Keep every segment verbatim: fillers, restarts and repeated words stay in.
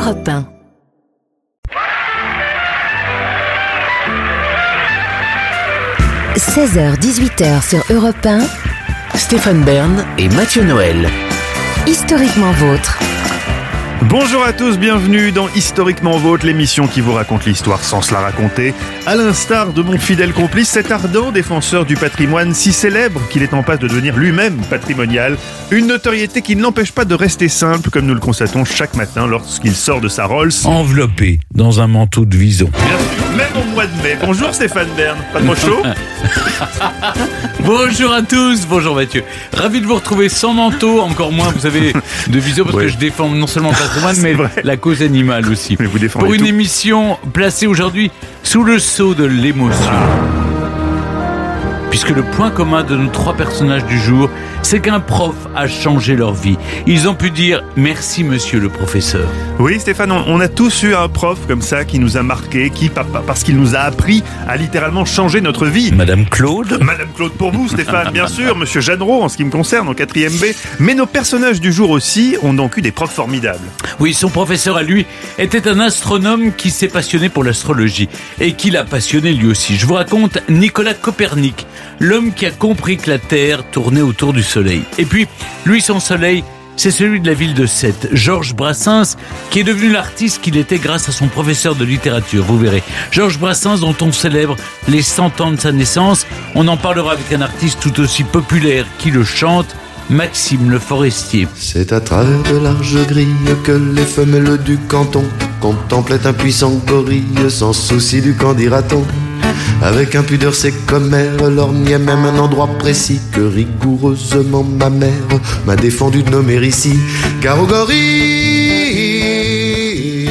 Europe un. seize heures dix-huit heures sur Europe un. Stéphane Bern et Mathieu Noël. Historiquement vôtre. Bonjour à tous, bienvenue dans Historiquement Vôtre, l'émission qui vous raconte l'histoire sans se la raconter. À l'instar de mon fidèle complice, cet ardent défenseur du patrimoine si célèbre qu'il est en passe de devenir lui-même patrimonial. Une notoriété qui ne l'empêche pas de rester simple, comme nous le constatons chaque matin lorsqu'il sort de sa Rolls. Enveloppé dans un manteau de vison. Bien sûr, même au mois de mai. Bonjour Stéphane Bern, pas trop chaud? Bonjour à tous, bonjour Mathieu. Ravi de vous retrouver sans manteau, encore moins, vous savez, de visio, parce ouais. que je défends non seulement le patrimoine, mais vrai. la cause animale aussi. Mais vous défendez Pour une tout. émission placée aujourd'hui sous le sceau de l'émotion. Puisque le point commun de nos trois personnages du jour, c'est qu'un prof a changé leur vie. Ils ont pu dire « Merci monsieur le professeur ». Oui Stéphane, on, on a tous eu un prof comme ça qui nous a marqué, qui, parce qu'il nous a appris à littéralement changer notre vie. Madame Claude. Madame Claude pour vous Stéphane, bien sûr, Monsieur Jeanneraud en ce qui me concerne, en quatrième B. Mais nos personnages du jour aussi ont donc eu des profs formidables. Oui, son professeur à lui était un astronome qui s'est passionné pour l'astrologie et qui l'a passionné lui aussi. Je vous raconte Nicolas Copernic, l'homme qui a compris que la Terre tournait autour du Soleil. Et puis, lui, son soleil, c'est celui de la ville de Sète, Georges Brassens, qui est devenu l'artiste qu'il était grâce à son professeur de littérature, vous verrez. Georges Brassens, dont on célèbre les cent ans de sa naissance. On en parlera avec un artiste tout aussi populaire qui le chante, Maxime Le Forestier. C'est à travers de larges grilles que les femelles du canton contemplaient un puissant gorille sans souci du qu'en dira-t-on. Avec impudeur c'est comme mère, lorgnait même un endroit précis que rigoureusement ma mère m'a défendu de nommer ici, car au gorille.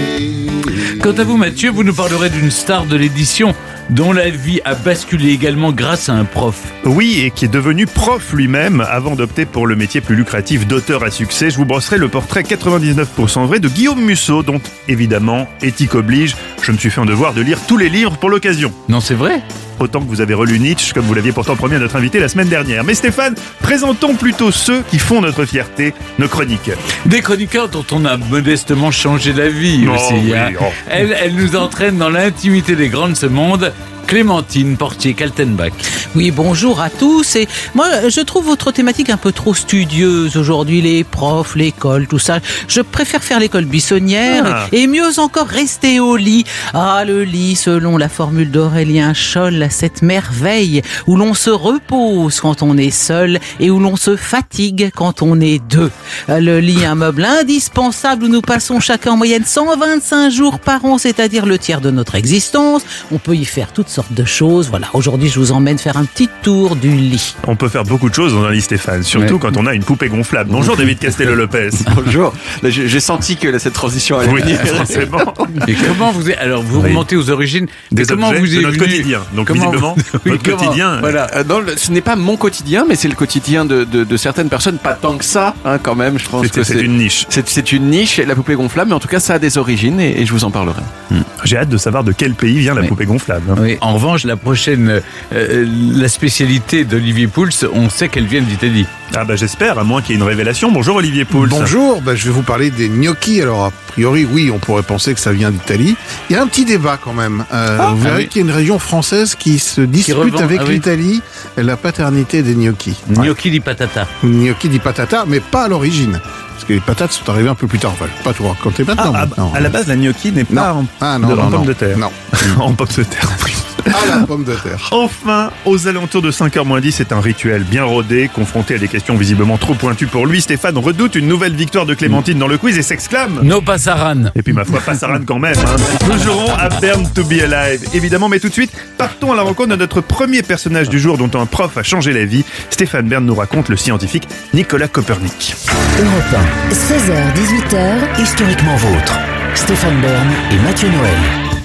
Quant à vous Mathieu, vous nous parlerez d'une star de l'édition dont la vie a basculé également grâce à un prof. Oui, et qui est devenu prof lui-même avant d'opter pour le métier plus lucratif d'auteur à succès. Je vous brosserai le portrait quatre-vingt-dix-neuf pour cent vrai de Guillaume Musso, dont évidemment, éthique oblige, je me suis fait un devoir de lire tous les livres pour l'occasion. Non, c'est vrai ? Autant que vous avez relu Nietzsche, comme vous l'aviez pourtant promis à notre invité la semaine dernière. Mais Stéphane, présentons plutôt ceux qui font notre fierté, nos chroniqueurs. Des chroniqueurs dont on a modestement changé la vie Oh, aussi. oui, hein. oh. Elle, elle nous entraîne dans l'intimité des grands de ce monde. Clémentine Portier-Kaltenbach. Oui, bonjour à tous. Et moi, je trouve votre thématique un peu trop studieuse aujourd'hui, les profs, l'école, tout ça. Je préfère faire l'école buissonnière Ah. et, et mieux encore rester au lit. Ah, le lit, selon la formule d'Aurélien Scholl, cette merveille où l'on se repose quand on est seul et où l'on se fatigue quand on est deux. Le lit, un meuble indispensable où nous passons chacun en moyenne cent vingt-cinq jours par an, c'est-à-dire le tiers de notre existence. On peut y faire toutes sortes de choses. Voilà, aujourd'hui, je vous emmène faire un petit tour du lit. On peut faire beaucoup de choses dans un lit Stéphane, surtout Ouais. quand on a une poupée gonflable. Bonjour David Castello-Lopez. Bonjour. Là, J'ai j'ai senti que cette transition allait Oui, venir. forcément. Et comment vous êtes, alors vous Oui. remontez aux origines Des et comment objets vous de est notre venu- quotidien. Donc comment visiblement, vous- Oui, notre comment- quotidien. Voilà. Euh, non, le- ce n'est pas mon quotidien, mais c'est le quotidien de, de, de certaines personnes. Pas tant que ça, hein, quand même. Je pense C'est- que c'est une niche. C'est c'est une niche, la poupée gonflable, mais en tout cas, ça a des origines et, et je vous en parlerai. J'ai hâte de savoir de quel pays vient la Oui. poupée gonflable. hein. Oui. En revanche, la prochaine, euh, la spécialité d'Olivier Pouls, on sait qu'elle vient d'Italie. Ah bah j'espère, à moins qu'il y ait une révélation. Bonjour Olivier Pouls. Bonjour, bah, je vais vous parler des gnocchis. Alors, a priori, oui, on pourrait penser que ça vient d'Italie. Il y a un petit débat quand même. Euh, vous verrez ah oui. qu'il y a une région française qui se dispute revend, avec ah oui. l'Italie la paternité des gnocchis. Ouais. Gnocchi di patata. Gnocchi di patata, mais pas à l'origine. Parce que les patates sont arrivées un peu plus tard. Enfin, pas tout raconter Ah, maintenant. ah, maintenant. à la base, la gnocchi n'est pas en, Ah, non, de, non, en non. pomme de terre. Non. En pomme de terre, oui. À la pomme de terre. Enfin, aux alentours de cinq heures moins dix, c'est un rituel bien rodé, confronté à des questions visiblement trop pointues pour lui. Stéphane redoute une nouvelle victoire de Clémentine dans le quiz et s'exclame. No passaran. Et puis ma foi, Passaran quand même. Hein. Nous jouerons à Burn to be Alive, évidemment, mais tout de suite, partons à la rencontre de notre premier personnage du jour dont un prof a changé la vie. Stéphane Bern nous raconte le scientifique Nicolas Copernic. Europe un. seize heures dix-huit heures. Historiquement vôtre. Stéphane Bern et Mathieu Noël.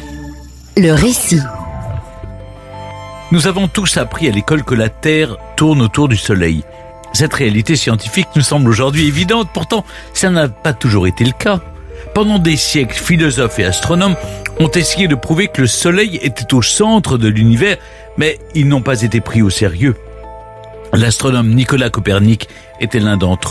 Le récit. Nous avons tous appris à l'école que la Terre tourne autour du Soleil. Cette réalité scientifique nous semble aujourd'hui évidente, pourtant ça n'a pas toujours été le cas. Pendant des siècles, philosophes et astronomes ont essayé de prouver que le Soleil était au centre de l'univers, mais ils n'ont pas été pris au sérieux. L'astronome Nicolas Copernic était l'un d'entre eux.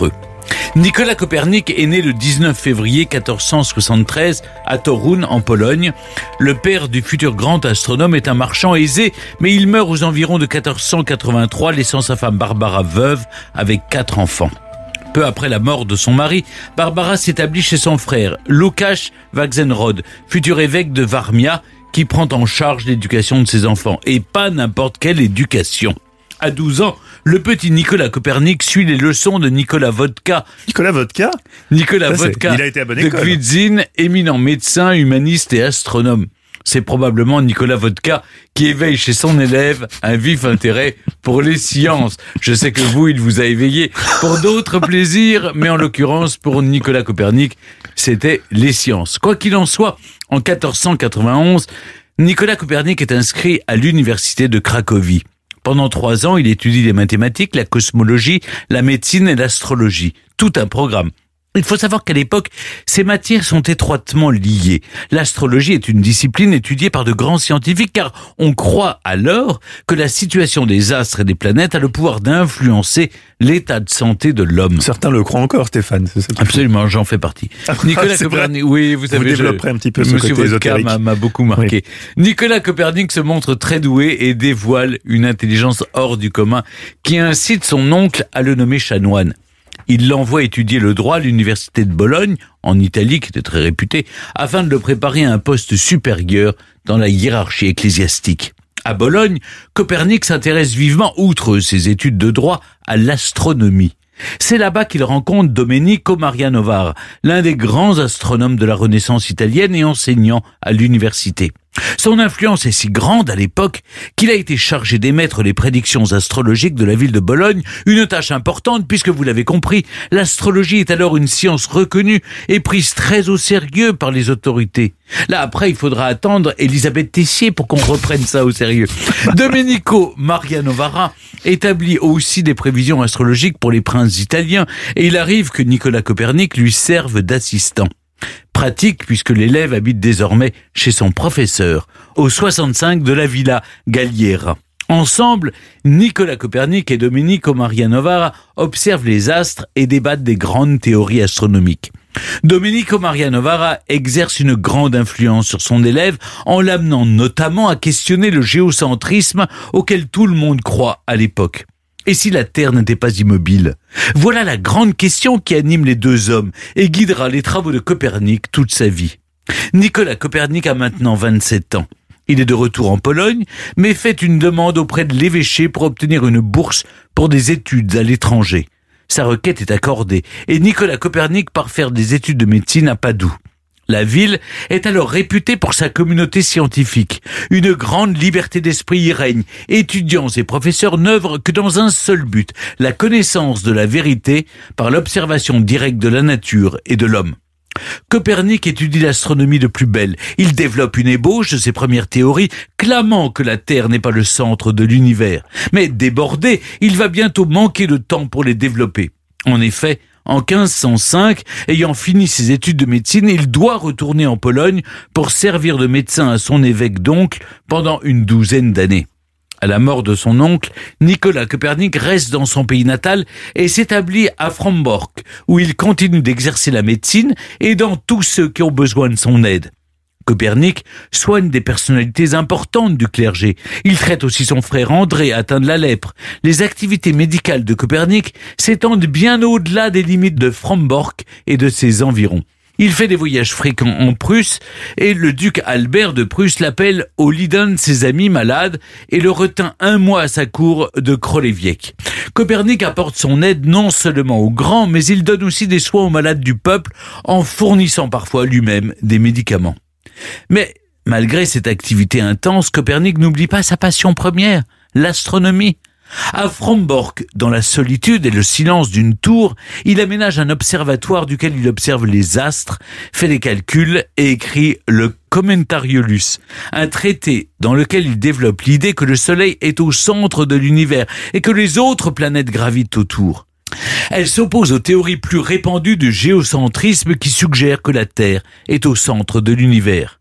Nicolas Copernic est né le dix-neuf février quatorze cent soixante-treize à Toruń en Pologne. Le père du futur grand astronome est un marchand aisé, mais il meurt aux environs de quatorze cent quatre-vingt-trois, laissant sa femme Barbara veuve avec quatre enfants. Peu après la mort de son mari, Barbara s'établit chez son frère, Łukasz Wachsenrod, futur évêque de Warmia, qui prend en charge l'éducation de ses enfants. Et pas n'importe quelle éducation. À douze ans, le petit Nicolas Copernic suit les leçons de Nicolas Wodka. Nicolas Wodka Nicolas Ça, Wodka il a été à bonne de école. Kwidzyn, éminent médecin, humaniste et astronome. C'est probablement Nicolas Wodka qui éveille chez son élève un vif intérêt pour les sciences. Je sais que vous, il vous a éveillé pour d'autres plaisirs, mais en l'occurrence, pour Nicolas Copernic, c'était les sciences. Quoi qu'il en soit, en quatorze cent quatre-vingt-onze, Nicolas Copernic est inscrit à l'université de Cracovie. Pendant trois ans, il étudie les mathématiques, la cosmologie, la médecine et l'astrologie. Tout un programme. Il faut savoir qu'à l'époque, ces matières sont étroitement liées. L'astrologie est une discipline étudiée par de grands scientifiques car on croit alors que la situation des astres et des planètes a le pouvoir d'influencer l'état de santé de l'homme. Certains le croient encore, Stéphane. C'est ça. Absolument, j'en fais partie. Nicolas c'est Copernic, oui, vous savez, Vous développerez je, un petit peu ce Monsieur côté Wodka ésotérique. m'a, m'a beaucoup marqué. Oui. Nicolas Copernic se montre très doué et dévoile une intelligence hors du commun qui incite son oncle à le nommer chanoine. Il l'envoie étudier le droit à l'université de Bologne, en Italie, qui était très réputée, afin de le préparer à un poste supérieur dans la hiérarchie ecclésiastique. À Bologne, Copernic s'intéresse vivement, outre ses études de droit, à l'astronomie. C'est là-bas qu'il rencontre Domenico Maria Novara, l'un des grands astronomes de la Renaissance italienne et enseignant à l'université. Son influence est si grande à l'époque qu'il a été chargé d'émettre les prédictions astrologiques de la ville de Bologne, une tâche importante puisque vous l'avez compris, l'astrologie est alors une science reconnue et prise très au sérieux par les autorités. Là après, il faudra attendre Elisabeth Tessier pour qu'on reprenne ça au sérieux. Domenico Maria Novara établit aussi des prévisions astrologiques pour les princes italiens et il arrive que Nicolas Copernic lui serve d'assistant. Pratique puisque l'élève habite désormais chez son professeur, au soixante-cinq de la Villa Galliera. Ensemble, Nicolas Copernic et Domenico Maria Novara observent les astres et débattent des grandes théories astronomiques. Domenico Maria Novara exerce une grande influence sur son élève en l'amenant notamment à questionner le géocentrisme auquel tout le monde croit à l'époque. Et si la Terre n'était pas immobile? Voilà la grande question qui anime les deux hommes et guidera les travaux de Copernic toute sa vie. Nicolas Copernic a maintenant vingt-sept ans. Il est de retour en Pologne, mais fait une demande auprès de l'évêché pour obtenir une bourse pour des études à l'étranger. Sa requête est accordée et Nicolas Copernic part faire des études de médecine à Padoue. La ville est alors réputée pour sa communauté scientifique. Une grande liberté d'esprit y règne. Étudiants et professeurs n'œuvrent que dans un seul but, la connaissance de la vérité par l'observation directe de la nature et de l'homme. Copernic étudie l'astronomie de plus belle. Il développe une ébauche de ses premières théories, clamant que la Terre n'est pas le centre de l'univers. Mais débordé, il va bientôt manquer de temps pour les développer. En effet, en quinze cent cinq, ayant fini ses études de médecine, il doit retourner en Pologne pour servir de médecin à son évêque d'oncle pendant une douzaine d'années. À la mort de son oncle, Nicolas Copernic reste dans son pays natal et s'établit à Frombork, où il continue d'exercer la médecine, aidant tous ceux qui ont besoin de son aide. Copernic soigne des personnalités importantes du clergé. Il traite aussi son frère André, atteint de la lèpre. Les activités médicales de Copernic s'étendent bien au-delà des limites de Frombork et de ses environs. Il fait des voyages fréquents en Prusse et le duc Albert de Prusse l'appelle au lit d'un de ses amis malades et le retint un mois à sa cour de Krolewiec. Copernic apporte son aide non seulement aux grands, mais il donne aussi des soins aux malades du peuple en fournissant parfois lui-même des médicaments. Mais malgré cette activité intense, Copernic n'oublie pas sa passion première, l'astronomie. À Frombork, dans la solitude et le silence d'une tour, il aménage un observatoire duquel il observe les astres, fait des calculs et écrit le Commentariolus, un traité dans lequel il développe l'idée que le Soleil est au centre de l'univers et que les autres planètes gravitent autour. Elle s'oppose aux théories plus répandues du géocentrisme qui suggèrent que la Terre est au centre de l'univers.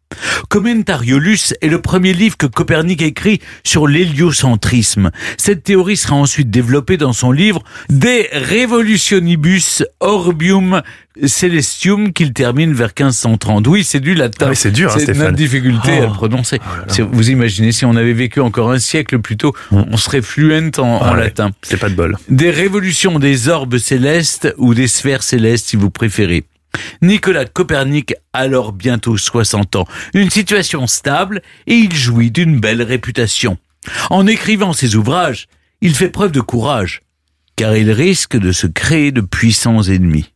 Commentariolus est le premier livre que Copernic écrit sur l'héliocentrisme. Cette théorie sera ensuite développée dans son livre De Revolutionibus Orbium Celestium qu'il termine vers quinze cent trente. Oui, c'est du latin. Ah oui, c'est dur, hein, c'est Stéphane. notre difficulté Oh. à le prononcer. Oh là là. Si vous imaginez, si on avait vécu encore un siècle plus tôt, Mm. on serait fluent en, Ah en ouais, latin. C'est pas de bol. Des révolutions des orbes célestes ou des sphères célestes si vous préférez. Nicolas Copernic a alors bientôt soixante ans, une situation stable et il jouit d'une belle réputation. En écrivant ses ouvrages, il fait preuve de courage, car il risque de se créer de puissants ennemis.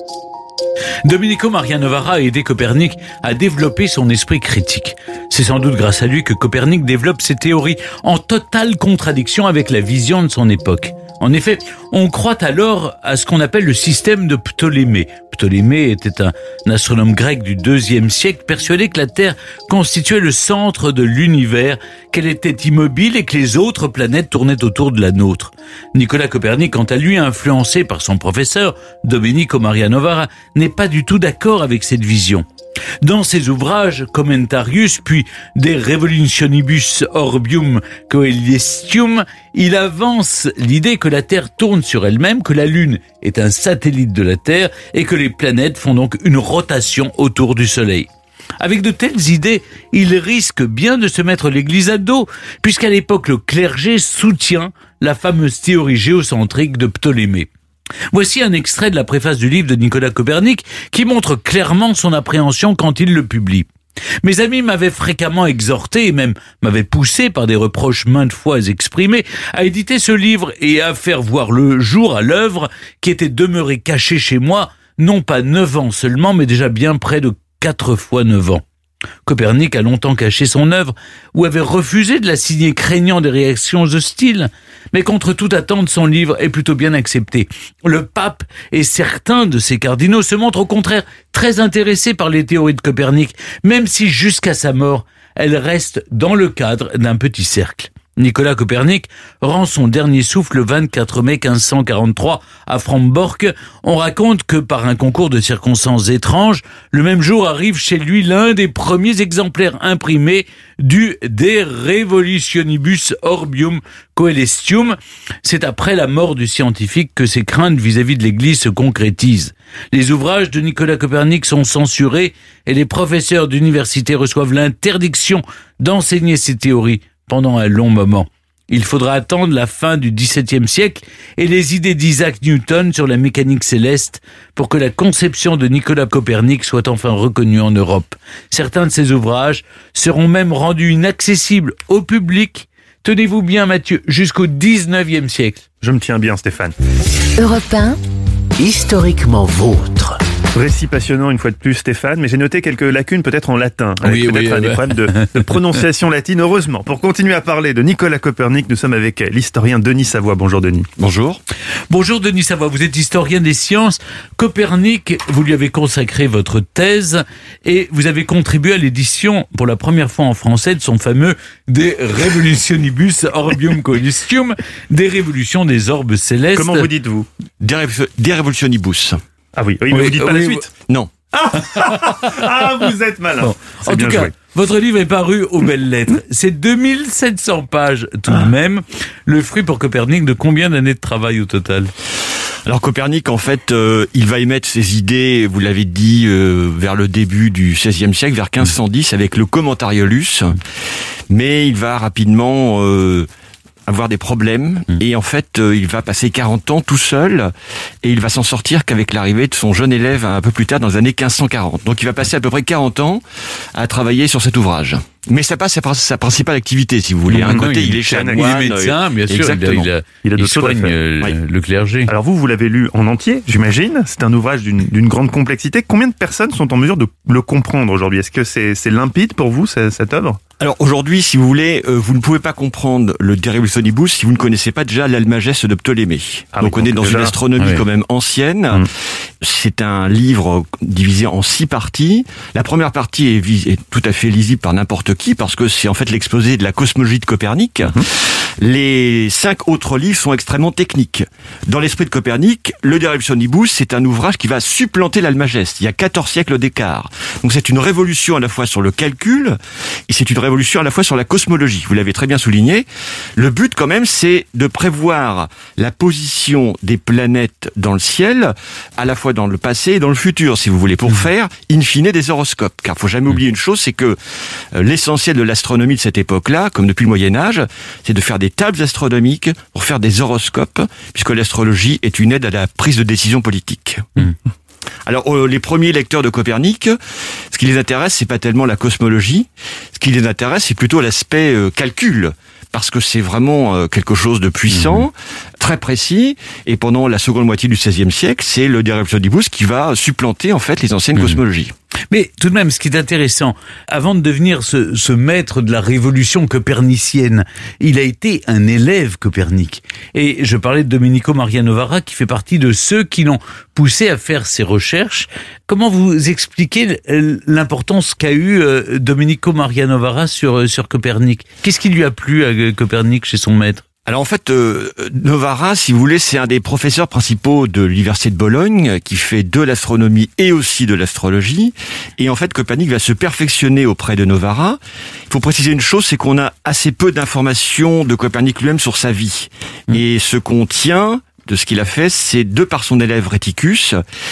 Domenico Maria Novara a aidé Copernic à développer son esprit critique. C'est sans doute grâce à lui que Copernic développe ses théories en totale contradiction avec la vision de son époque. En effet, on croit alors à ce qu'on appelle le système de Ptolémée. Ptolémée était un astronome grec du deuxième siècle persuadé que la Terre constituait le centre de l'univers, qu'elle était immobile et que les autres planètes tournaient autour de la nôtre. Nicolas Copernic, quant à lui, influencé par son professeur, Domenico Maria Novara, n'est pas du tout d'accord avec cette vision. Dans ses ouvrages Commentarius puis De Revolutionibus Orbium Coelestium, il avance l'idée que la Terre tourne sur elle-même, que la Lune est un satellite de la Terre et que les planètes font donc une rotation autour du Soleil. Avec de telles idées, il risque bien de se mettre l'église à dos, puisqu'à l'époque le clergé soutient la fameuse théorie géocentrique de Ptolémée. Voici un extrait de la préface du livre de Nicolas Copernic qui montre clairement son appréhension quand il le publie. Mes amis m'avaient fréquemment exhorté et même m'avaient poussé par des reproches maintes fois exprimés à éditer ce livre et à faire voir le jour à l'œuvre qui était demeurée cachée chez moi, non pas neuf ans seulement, mais déjà bien près de quatre fois neuf ans. Copernic a longtemps caché son œuvre ou avait refusé de la signer craignant des réactions hostiles. Mais contre toute attente, son livre est plutôt bien accepté. Le pape et certains de ses cardinaux se montrent au contraire très intéressés par les théories de Copernic, même si jusqu'à sa mort, elles restent dans le cadre d'un petit cercle. Nicolas Copernic rend son dernier souffle le vingt-quatre mai quinze cent quarante-trois à Frombork. On raconte que par un concours de circonstances étranges, le même jour arrive chez lui l'un des premiers exemplaires imprimés du De Revolutionibus Orbium Coelestium. C'est après la mort du scientifique que ses craintes vis-à-vis de l'Église se concrétisent. Les ouvrages de Nicolas Copernic sont censurés et les professeurs d'université reçoivent l'interdiction d'enseigner ces théories pendant un long moment. Il faudra attendre la fin du dix-septième siècle et les idées d'Isaac Newton sur la mécanique céleste pour que la conception de Nicolas Copernic soit enfin reconnue en Europe. Certains de ces ouvrages seront même rendus inaccessibles au public, tenez-vous bien Mathieu, jusqu'au dix-neuvième siècle. Je me tiens bien, Stéphane. Europe un, Historiquement vôtre. Récit passionnant une fois de plus, Stéphane, mais j'ai noté quelques lacunes peut-être en latin, avec Oui, peut-être oui, des euh, problèmes de, de prononciation latine. Heureusement, pour continuer à parler de Nicolas Copernic, nous sommes avec l'historien Denis Savoie. Bonjour Denis. Bonjour. Bonjour Denis Savoie, vous êtes historien des sciences. Copernic, vous lui avez consacré votre thèse et vous avez contribué à l'édition pour la première fois en français de son fameux De Revolutionibus Orbium Coelestium, des révolutions des orbes célestes. Comment vous dites-vous? De Revolutionibus. Ah oui, oui, mais Oui, vous dites pas oui, la suite. Non. Ah, vous êtes malin. Bon, C'est en bien tout cas, joué. votre livre est paru aux belles lettres. C'est deux mille sept cents pages tout de même. Le fruit pour Copernic de combien d'années de travail au total? Alors Copernic, en fait, euh, il va émettre ses idées, vous l'avez dit, euh, vers le début du seizième siècle, vers quinze cent dix, avec le Commentariolus. Mais il va rapidement euh, avoir des problèmes. Mmh. Et en fait, euh, il va passer quarante ans tout seul. Et il va s'en sortir qu'avec l'arrivée de son jeune élève un peu plus tard, dans les années quinze cent quarante. Donc il va passer à peu près quarante ans à travailler sur cet ouvrage. Mais ça passe sa, sa principale activité, si vous voulez. Non, Un non, côté, il il, est est chanoine. Il est médecin, bien sûr. Exactement. Il, a, Il a il d'autres choses à soigne faire. euh, Oui. le clergé. Alors vous, vous l'avez lu en entier, j'imagine. C'est un ouvrage d'une d'une grande complexité. Combien de personnes sont en mesure de le comprendre aujourd'hui? Est-ce que c'est c'est limpide pour vous, cette, cette œuvre? Alors aujourd'hui, si vous voulez, euh, vous ne pouvez pas comprendre le De Revolutionibus si vous ne connaissez pas déjà l'Almageste de Ptolémée. Ah donc oui, on est donc dans déjà- une astronomie Ah oui. quand même ancienne. Hum. C'est un livre divisé en six parties. La première partie est, vis- est tout à fait lisible par n'importe qui parce que c'est en fait l'exposé de la cosmologie de Copernic. Les cinq autres livres sont extrêmement techniques. Dans l'esprit de Copernic, le De Revolutionibus, c'est un ouvrage qui va supplanter l'Almageste. Il y a quatorze siècles d'écart. Donc c'est une révolution à la fois sur le calcul et c'est une révolution à la fois sur la cosmologie. Vous l'avez très bien souligné. Le but quand même, c'est de prévoir la position des planètes dans le ciel, à la fois dans le passé et dans le futur, si vous voulez, pour faire, in fine, des horoscopes. Car il faut jamais oublier une chose, c'est que euh, l'essentiel de l'astronomie de cette époque-là, comme depuis le Moyen-Âge, c'est de faire des tables astronomiques pour faire des horoscopes, puisque l'astrologie est une aide à la prise de décision politique. Mmh. Alors, euh, les premiers lecteurs de Copernic, ce qui les intéresse, c'est pas tellement la cosmologie. Ce qui les intéresse, c'est plutôt l'aspect euh, calcul. Parce que c'est vraiment euh, quelque chose de puissant, mmh. très précis. Et pendant la seconde moitié du seizième siècle, c'est le De Revolutionibus qui va supplanter, en fait, les anciennes mmh. cosmologies. Mais tout de même, ce qui est intéressant, avant de devenir ce, ce maître de la révolution copernicienne, il a été un élève Copernic. Et je parlais de Domenico Maria Novara, qui fait partie de ceux qui l'ont poussé à faire ses recherches. Comment vous expliquez l'importance qu'a eu Domenico Maria Novara sur, sur Copernic? Qu'est-ce qui lui a plu à Copernic chez son maître? Alors en fait, euh, Novara, si vous voulez, c'est un des professeurs principaux de l'université de Bologne, qui fait de l'astronomie et aussi de l'astrologie. Et en fait, Copernic va se perfectionner auprès de Novara. Il faut préciser une chose, c'est qu'on a assez peu d'informations de Copernic lui-même sur sa vie. Mmh. Et ce qu'on tient de ce qu'il a fait, c'est de par son élève Rheticus.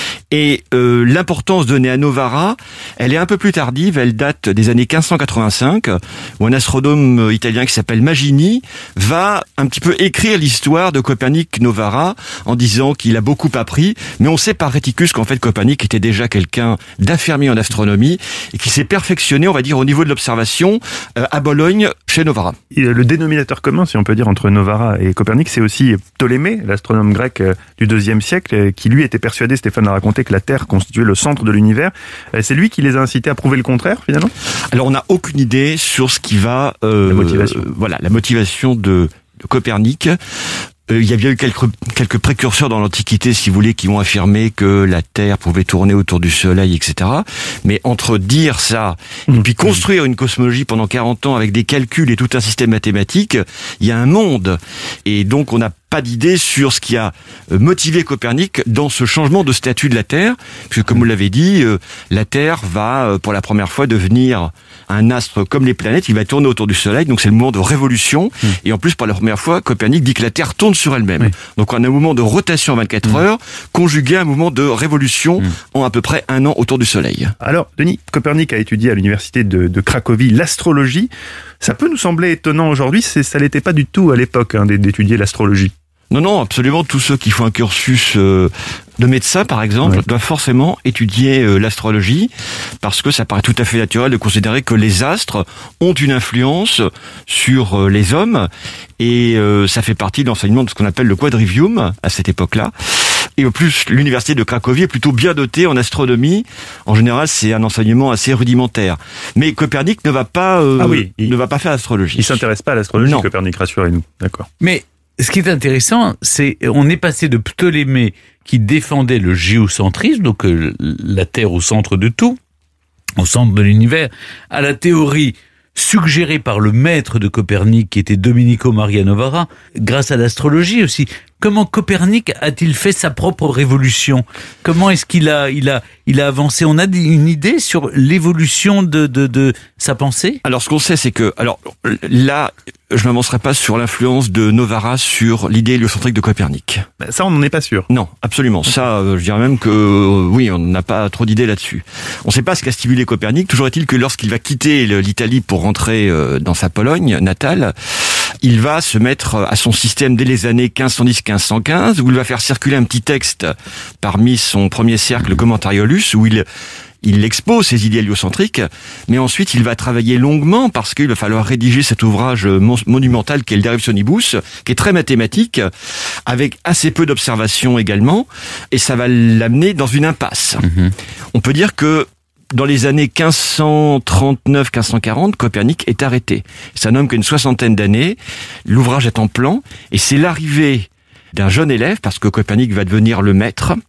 Et euh, l'importance donnée à Novara, elle est un peu plus tardive, elle date des années quinze cent quatre-vingt-cinq, où un astronome italien qui s'appelle Magini va un petit peu écrire l'histoire de Copernic-Novara en disant qu'il a beaucoup appris, mais on sait par Rheticus qu'en fait Copernic était déjà quelqu'un d'affirmé en astronomie et qui s'est perfectionné, on va dire, au niveau de l'observation euh, à Bologne, chez Novara. Le dénominateur commun, si on peut dire, entre Novara et Copernic, c'est aussi Ptolémée, l'astronome grec du deuxième siècle, qui lui était persuadé, Stéphane l'a raconté, que la Terre constituait le centre de l'univers. C'est lui qui les a incités à prouver le contraire, finalement? Alors on n'a aucune idée sur ce qui va... Euh, la motivation. Euh, voilà, la motivation de, de Copernic. Euh, il y a bien eu quelques, quelques précurseurs dans l'Antiquité, si vous voulez, qui ont affirmé que la Terre pouvait tourner autour du Soleil, et cetera. Mais entre dire ça mmh. et puis construire une cosmologie pendant quarante ans avec des calculs et tout un système mathématique, il y a un monde. Et donc on n'a pas d'idée sur ce qui a motivé Copernic dans ce changement de statut de la Terre, puisque comme vous l'avez dit, la Terre va pour la première fois devenir un astre comme les planètes, il va tourner autour du Soleil, donc c'est le moment de révolution, mmh. et en plus pour la première fois, Copernic dit que la Terre tourne sur elle-même. Oui. Donc on a un mouvement de rotation en vingt-quatre mmh. heures, conjugué à un mouvement de révolution mmh. en à peu près un an autour du Soleil. Alors, Denis, Copernic a étudié à l'université de, de Cracovie l'astrologie. Ça peut nous sembler étonnant aujourd'hui, c'est, ça l'était pas du tout à l'époque hein, d'étudier l'astrologie. Non, non, absolument. Tous ceux qui font un cursus euh, de médecin, par exemple, oui. doivent forcément étudier euh, l'astrologie, parce que ça paraît tout à fait naturel de considérer que les astres ont une influence sur euh, les hommes, et euh, ça fait partie de l'enseignement de ce qu'on appelle le quadrivium à cette époque-là. Et en plus, l'université de Cracovie est plutôt bien dotée en astronomie. En général, c'est un enseignement assez rudimentaire. Mais Copernic ne va pas, euh, ah oui, il, ne va pas faire l'astrologie. Il s'intéresse pas à l'astrologie, non. Copernic, rassurez-nous. D'accord. Mais ce qui est intéressant, c'est on est passé de Ptolémée qui défendait le géocentrisme, donc euh, la Terre au centre de tout, au centre de l'univers, à la théorie suggérée par le maître de Copernic, qui était Domenico Maria Novara, grâce à l'astrologie aussi. Comment Copernic a-t-il fait sa propre révolution? Comment est-ce qu'il a, il a, il a avancé? On a une idée sur l'évolution de, de, de sa pensée? Alors, ce qu'on sait, c'est que, alors, là, je ne m'avancerai pas sur l'influence de Novara sur l'idée héliocentrique de Copernic. Ça, on n'en est pas sûr. Non, absolument. Okay. Ça, je dirais même que, euh, oui, on n'a pas trop d'idées là-dessus. On ne sait pas ce qu'a stimulé Copernic. Toujours est-il que lorsqu'il va quitter l'Italie pour rentrer euh, dans sa Pologne natale, il va se mettre à son système dès les années quinze cent dix quinze cent quinze, où il va faire circuler un petit texte parmi son premier cercle, le Commentariolus, où il il expose ses idées héliocentriques, mais ensuite il va travailler longuement parce qu'il va falloir rédiger cet ouvrage monumental qu'est le De Revolutionibus, qui est très mathématique, avec assez peu d'observations également, et ça va l'amener dans une impasse. Mmh. On peut dire que dans les années quinze cent trente-neuf quinze cent quarante, Copernic est arrêté. C'est un homme qui a une soixantaine d'années, l'ouvrage est en plan, et c'est l'arrivée d'un jeune élève, parce que Copernic va devenir le maître,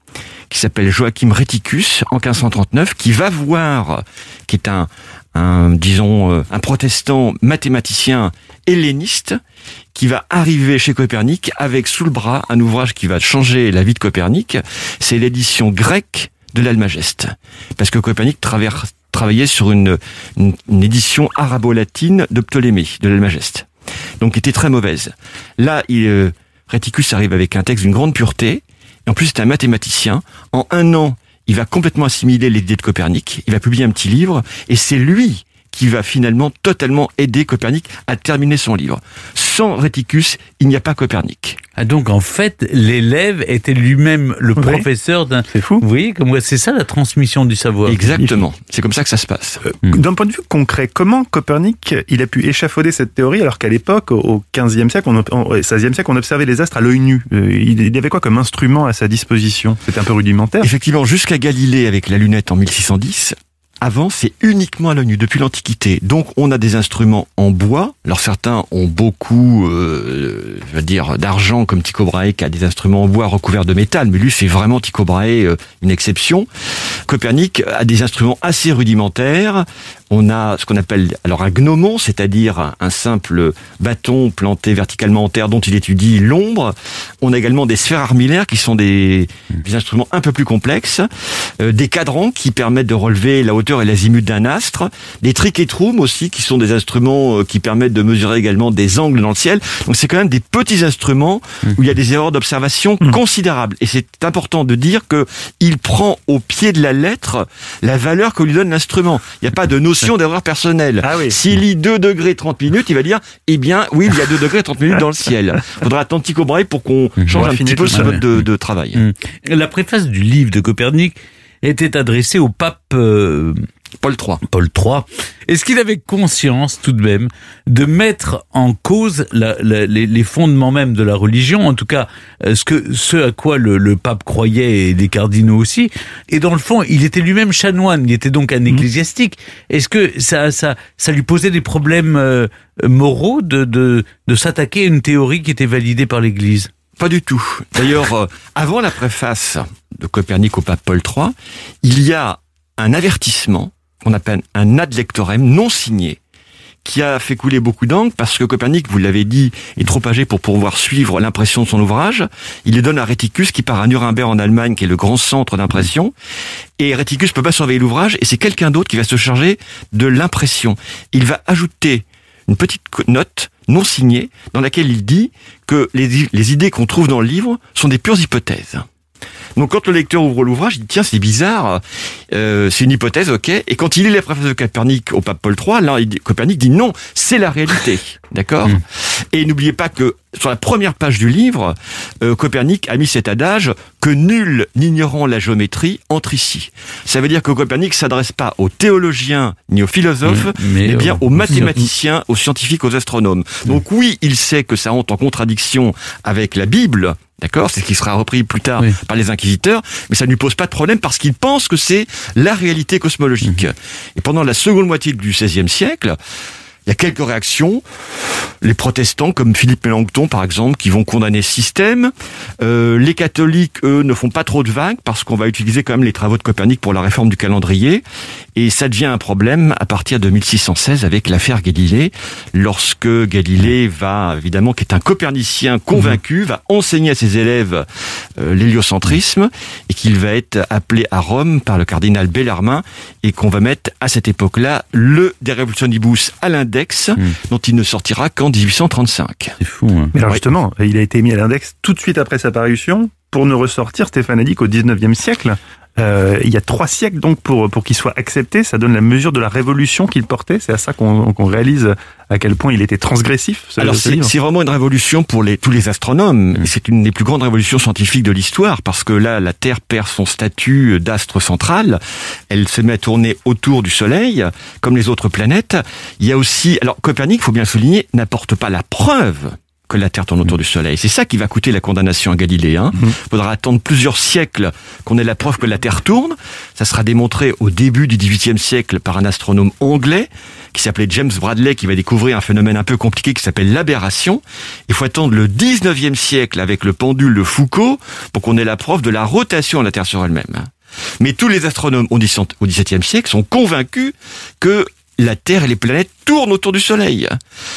qui s'appelle Joachim Rheticus en quinze cent trente-neuf, qui va voir, qui est un, un disons, un protestant mathématicien helléniste, qui va arriver chez Copernic avec sous le bras un ouvrage qui va changer la vie de Copernic. C'est l'édition grecque de l'Almageste. Parce que Copernic traverse, travaillait sur une, une, une édition arabo-latine de Ptolémée, de l'Almageste. Donc, qui était très mauvaise. Là, il, euh, Rheticus arrive avec un texte d'une grande pureté. Et en plus, c'est un mathématicien. En un an, il va complètement assimiler les idées de Copernic. Il va publier un petit livre. Et c'est lui qui va finalement totalement aider Copernic à terminer son livre. Sans Rheticus, il n'y a pas Copernic. Ah donc en fait, l'élève était lui-même le oui. professeur d'un... C'est fou. Oui, comme c'est ça la transmission du savoir. Exactement, c'est comme ça que ça se passe. Euh, mmh. D'un point de vue concret, comment Copernic il a pu échafauder cette théorie alors qu'à l'époque, au quinzième siècle, on, au seizième siècle, on observait les astres à l'œil nu. Euh, il y avait quoi comme instrument à sa disposition? C'était un peu rudimentaire. Effectivement, jusqu'à Galilée avec la lunette en mille six cent dix... Avant, c'est uniquement à l'œil nu, depuis l'Antiquité. Donc, on a des instruments en bois. Alors, certains ont beaucoup, euh, je veux dire, d'argent, comme Tycho Brahe, qui a des instruments en bois recouverts de métal. Mais lui, c'est vraiment Tycho Brahe, euh, une exception. Copernic a des instruments assez rudimentaires. On a ce qu'on appelle alors un gnomon, c'est-à-dire un simple bâton planté verticalement en terre dont il étudie l'ombre. On a également des sphères armillaires qui sont des, des instruments un peu plus complexes, euh, des cadrans qui permettent de relever la hauteur et l'azimut d'un astre, des triquetrums aussi qui sont des instruments qui permettent de mesurer également des angles dans le ciel. Donc c'est quand même des petits instruments où il y a des erreurs d'observation mmh. considérables. Et c'est important de dire que il prend au pied de la lettre la valeur que lui donne l'instrument. Il n'y a pas de notion d'erreur personnelle. Ah oui. S'il lit deux degrés trente minutes, il va dire, eh bien, oui, il y a deux degrés trente minutes dans le ciel. Il faudra attendre Tycho Brahe pour qu'on mmh. change un petit peu ce mode de, de travail. Mmh. La préface du livre de Copernic était adressé au pape euh, Paul trois. Paul trois. Est-ce qu'il avait conscience tout de même de mettre en cause la, la, les, les fondements même de la religion, en tout cas ce, que, ce à quoi le, le pape croyait et les cardinaux aussi, et dans le fond il était lui-même chanoine, il était donc un ecclésiastique. Est-ce que ça, ça, ça lui posait des problèmes euh, moraux de, de, de s'attaquer à une théorie qui était validée par l'Église? Pas du tout. D'ailleurs, euh, avant la préface de Copernic au pape Paul trois, il y a un avertissement qu'on appelle un ad lectorem non signé, qui a fait couler beaucoup d'encre parce que Copernic, vous l'avez dit, est trop âgé pour pouvoir suivre l'impression de son ouvrage. Il les donne à Rheticus qui part à Nuremberg en Allemagne, qui est le grand centre d'impression. Et Rheticus peut pas surveiller l'ouvrage et c'est quelqu'un d'autre qui va se charger de l'impression. Il va ajouter une petite note non signée dans laquelle il dit que les, les idées qu'on trouve dans le livre sont des pures hypothèses. Donc quand le lecteur ouvre l'ouvrage, il dit tiens c'est bizarre, euh, c'est une hypothèse, ok. Et quand il lit la préface de Copernic au pape Paul trois, là il dit, Copernic dit non, c'est la réalité, d'accord. Mmh. Et n'oubliez pas que sur la première page du livre, euh, Copernic a mis cet adage que nul n'ignorant la géométrie entre ici. Ça veut dire que Copernic s'adresse pas aux théologiens ni aux philosophes, mmh, mais, mais bien euh, aux mathématiciens, aux scientifiques, aux astronomes. Mmh. Donc oui, il sait que ça entre en contradiction avec la Bible. D'accord, c'est ce qui sera repris plus tard oui. par les inquisiteurs, mais ça ne lui pose pas de problème parce qu'il pense que c'est la réalité cosmologique. Mmh. Et pendant la seconde moitié du seizième siècle, il y a quelques réactions. Les protestants, comme Philippe Mélenchon, par exemple, qui vont condamner ce système. Euh, les catholiques, eux, ne font pas trop de vagues parce qu'on va utiliser quand même les travaux de Copernic pour la réforme du calendrier. Et ça devient un problème à partir de mille six cent seize avec l'affaire Galilée, lorsque Galilée va, évidemment, qui est un copernicien convaincu, va enseigner à ses élèves euh, l'héliocentrisme et qu'il va être appelé à Rome par le cardinal Bellarmin et qu'on va mettre à cette époque-là le De Revolutionibus à l'index, mmh. dont il ne sortira qu'en dix-huit cent trente-cinq. C'est fou. Hein. Mais alors justement, il a été mis à l'index tout de suite après sa parution pour ne ressortir, Stéphane a dit, qu'au dix-neuvième siècle. Euh, il y a trois siècles donc pour pour qu'il soit accepté. Ça donne la mesure de la révolution qu'il portait. C'est à ça qu'on, qu'on réalise à quel point il était transgressif. Ce, Alors ce c'est, c'est vraiment une révolution pour les tous les astronomes. Mmh. Et c'est une des plus grandes révolutions scientifiques de l'histoire parce que là la Terre perd son statut d'astre central. Elle se met à tourner autour du Soleil comme les autres planètes. Il y a aussi alors Copernic, il faut bien le souligner, n'apporte pas la preuve que la Terre tourne autour du Soleil. C'est ça qui va coûter la condamnation à Galilée. Hein. Mmh. Il faudra attendre plusieurs siècles qu'on ait la preuve que la Terre tourne. Ça sera démontré au début du dix-huitième siècle par un astronome anglais qui s'appelait James Bradley, qui va découvrir un phénomène un peu compliqué qui s'appelle l'aberration. Il faut attendre le dix-neuvième siècle avec le pendule de Foucault pour qu'on ait la preuve de la rotation de la Terre sur elle-même. Mais tous les astronomes au dix-septième siècle sont convaincus que la Terre et les planètes tournent autour du Soleil.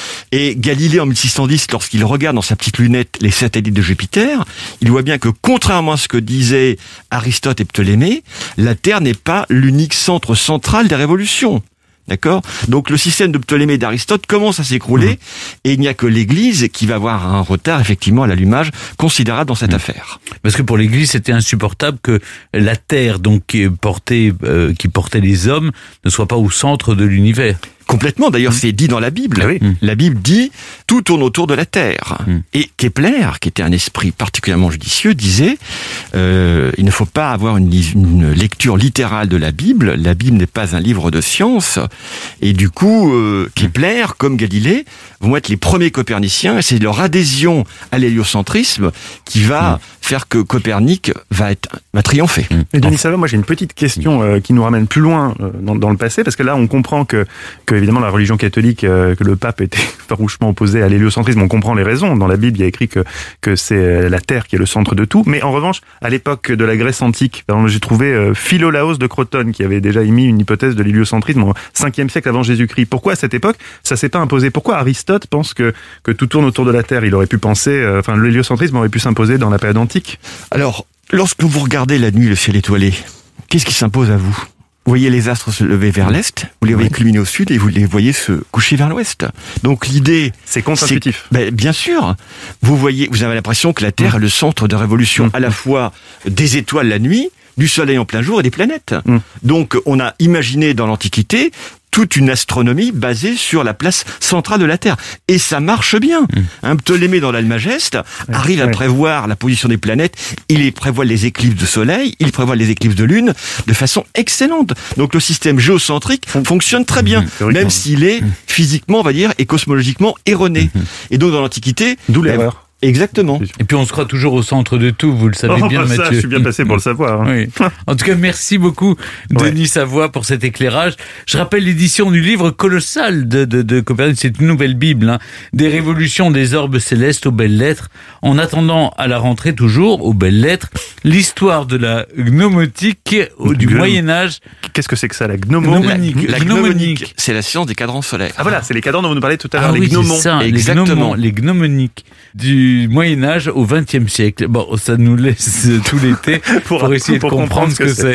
Et Galilée, en mille six cent dix, lorsqu'il regarde dans sa petite lunette les satellites de Jupiter, il voit bien que, contrairement à ce que disaient Aristote et Ptolémée, la Terre n'est pas l'unique centre central des révolutions. D'accord ? Donc le système de Ptolémée et d'Aristote commence à s'écrouler, mmh. et il n'y a que l'Église qui va avoir un retard, effectivement, à l'allumage considérable dans cette mmh. affaire. Parce que pour l'Église, c'était insupportable que la Terre, donc qui portait, euh, qui portait les hommes, ne soit pas au centre de l'univers. Complètement, d'ailleurs, mmh. c'est dit dans la Bible. Ah oui. La Bible dit « tout tourne autour de la Terre mmh. ». Et Kepler, qui était un esprit particulièrement judicieux, disait euh, « il ne faut pas avoir une, une lecture littérale de la Bible, la Bible n'est pas un livre de science ». Et du coup, euh, Kepler, mmh. comme Galilée, vont être les premiers coperniciens, et c'est leur adhésion à l'héliocentrisme qui va mmh. faire que Copernic va, être, va triompher. Mmh. Et Denis Savoie, moi j'ai une petite question euh, qui nous ramène plus loin euh, dans, dans le passé, parce que là on comprend que, que évidemment, la religion catholique, euh, que le pape était farouchement opposé à l'héliocentrisme. On comprend les raisons. Dans la Bible, il y a écrit que, que c'est la Terre qui est le centre de tout. Mais en revanche, à l'époque de la Grèce antique, par exemple, j'ai trouvé euh, Philolaos de Crotone, qui avait déjà émis une hypothèse de l'héliocentrisme au cinquième siècle avant Jésus-Christ. Pourquoi, à cette époque, ça s'est pas imposé? Pourquoi Aristote pense que, que tout tourne autour de la Terre? Il aurait pu penser, euh, enfin, l'héliocentrisme aurait pu s'imposer dans la période antique. Alors, lorsque vous regardez la nuit le ciel étoilé, qu'est-ce qui s'impose à vous? Vous voyez les astres se lever vers l'est, vous les voyez culminer au sud et vous les voyez se coucher vers l'ouest. Donc l'idée, c'est contre-intuitif. Ben, bien sûr, vous voyez, vous avez l'impression que la Terre mmh. est le centre de révolution mmh. à la fois des étoiles la nuit, du Soleil en plein jour et des planètes. Mmh. Donc on a imaginé dans l'Antiquité toute une astronomie basée sur la place centrale de la Terre. Et ça marche bien. Mmh. Un Ptolémée dans l'Almageste ouais, arrive à ouais. prévoir la position des planètes, il prévoit les éclipses de Soleil, il prévoit les éclipses de Lune de façon excellente. Donc le système géocentrique fonctionne très bien, mmh, même s'il est mmh. physiquement, on va dire, et cosmologiquement erroné. Mmh. Et donc dans l'Antiquité... D'où l'erreur. Exactement. Et puis on se croit toujours au centre de tout, vous le savez oh, bien, ça, Mathieu. Je suis bien passé pour le savoir. Hein. Oui. En tout cas, merci beaucoup, Denis ouais. Savoie, pour cet éclairage. Je rappelle l'édition du livre colossal de, de, de Copernic, c'est une nouvelle Bible, hein, des révolutions des orbes célestes aux belles lettres. En attendant à la rentrée, toujours aux belles lettres, l'histoire de la gnomotique au, du Moyen-Âge. Qu'est-ce que c'est que ça, la gnomo Gnomonique. La, la gnomonique, c'est la science des cadrans solaires. Ah voilà, c'est les cadrans dont vous nous parlez tout à l'heure, ah, les oui, gnomons. C'est ça, exactement. Les, gnomons, les gnomoniques du Moyen-Âge au vingtième siècle. Bon, ça nous laisse tout l'été pour, pour essayer pour de comprendre, comprendre ce que, que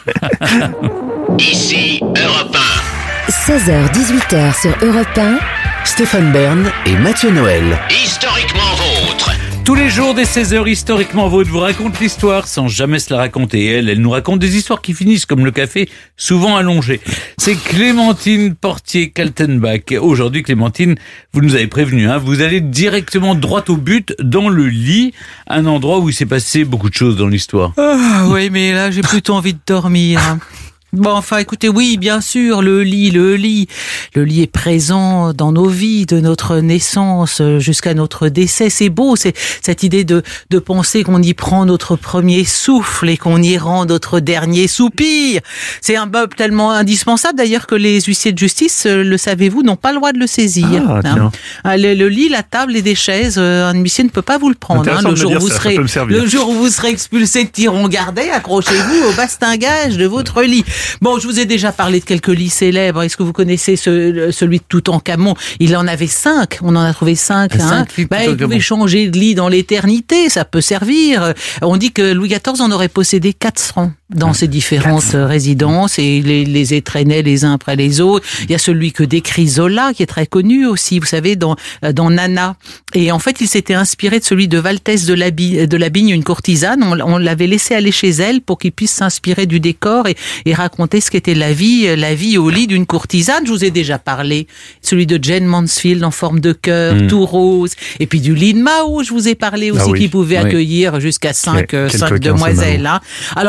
c'est. Ici, Europe un. seize heures dix-huit heures sur Europe un. Stéphane Bern et Mathieu Noël. Historiquement vôtre. Tous les jours des seize heures, historiquement vôtre, vous raconte l'histoire sans jamais se la raconter. Elle, elle nous raconte des histoires qui finissent comme le café, souvent allongé. C'est Clémentine Portier-Kaltenbach. Aujourd'hui, Clémentine, vous nous avez prévenu, hein, vous allez directement droit au but, dans le lit, un endroit où il s'est passé beaucoup de choses dans l'histoire. Ah, oui, mais là, j'ai plutôt envie de dormir. Bon, enfin, écoutez, oui, bien sûr, le lit, le lit. Le lit est présent dans nos vies, de notre naissance jusqu'à notre décès. C'est beau, c'est cette idée de, de penser qu'on y prend notre premier souffle et qu'on y rend notre dernier soupir. C'est un meuble tellement indispensable, d'ailleurs, que les huissiers de justice, le savez-vous, n'ont pas le droit de le saisir. Ah, hein. le, le lit, la table et des chaises, un huissier ne peut pas vous le prendre. Hein. Le, jour où vous serez, le jour où vous serez expulsé de Tiron-Gardais, accrochez-vous au bastingage de votre lit. Bon, je vous ai déjà parlé de quelques lits célèbres. Est-ce que vous connaissez ce, celui de Toutankhamon? Il en avait cinq. On en a trouvé cinq. Hein. cinq bah, il pouvait changer de lit dans l'éternité. Ça peut servir. On dit que Louis quatorze en aurait possédé quatre cents dans ses différentes résidences et les, les étrenait les uns après les autres. Il y a celui que décrit Zola, qui est très connu aussi, vous savez, dans, dans Nana. Et en fait, il s'était inspiré de celui de Valtès de Labigne, de Labigne, une courtisane. On, on l'avait laissé aller chez elle pour qu'il puisse s'inspirer du décor et, et raconter ce qu'était la vie, la vie au lit d'une courtisane. Je vous ai déjà parlé. Celui de Jane Mansfield en forme de cœur, mmh. tout rose. Et puis du lit de Mao, je vous ai parlé aussi, ah oui. qui pouvait oui. accueillir jusqu'à cinq, cinq demoiselles. Hein. Alors, bah, le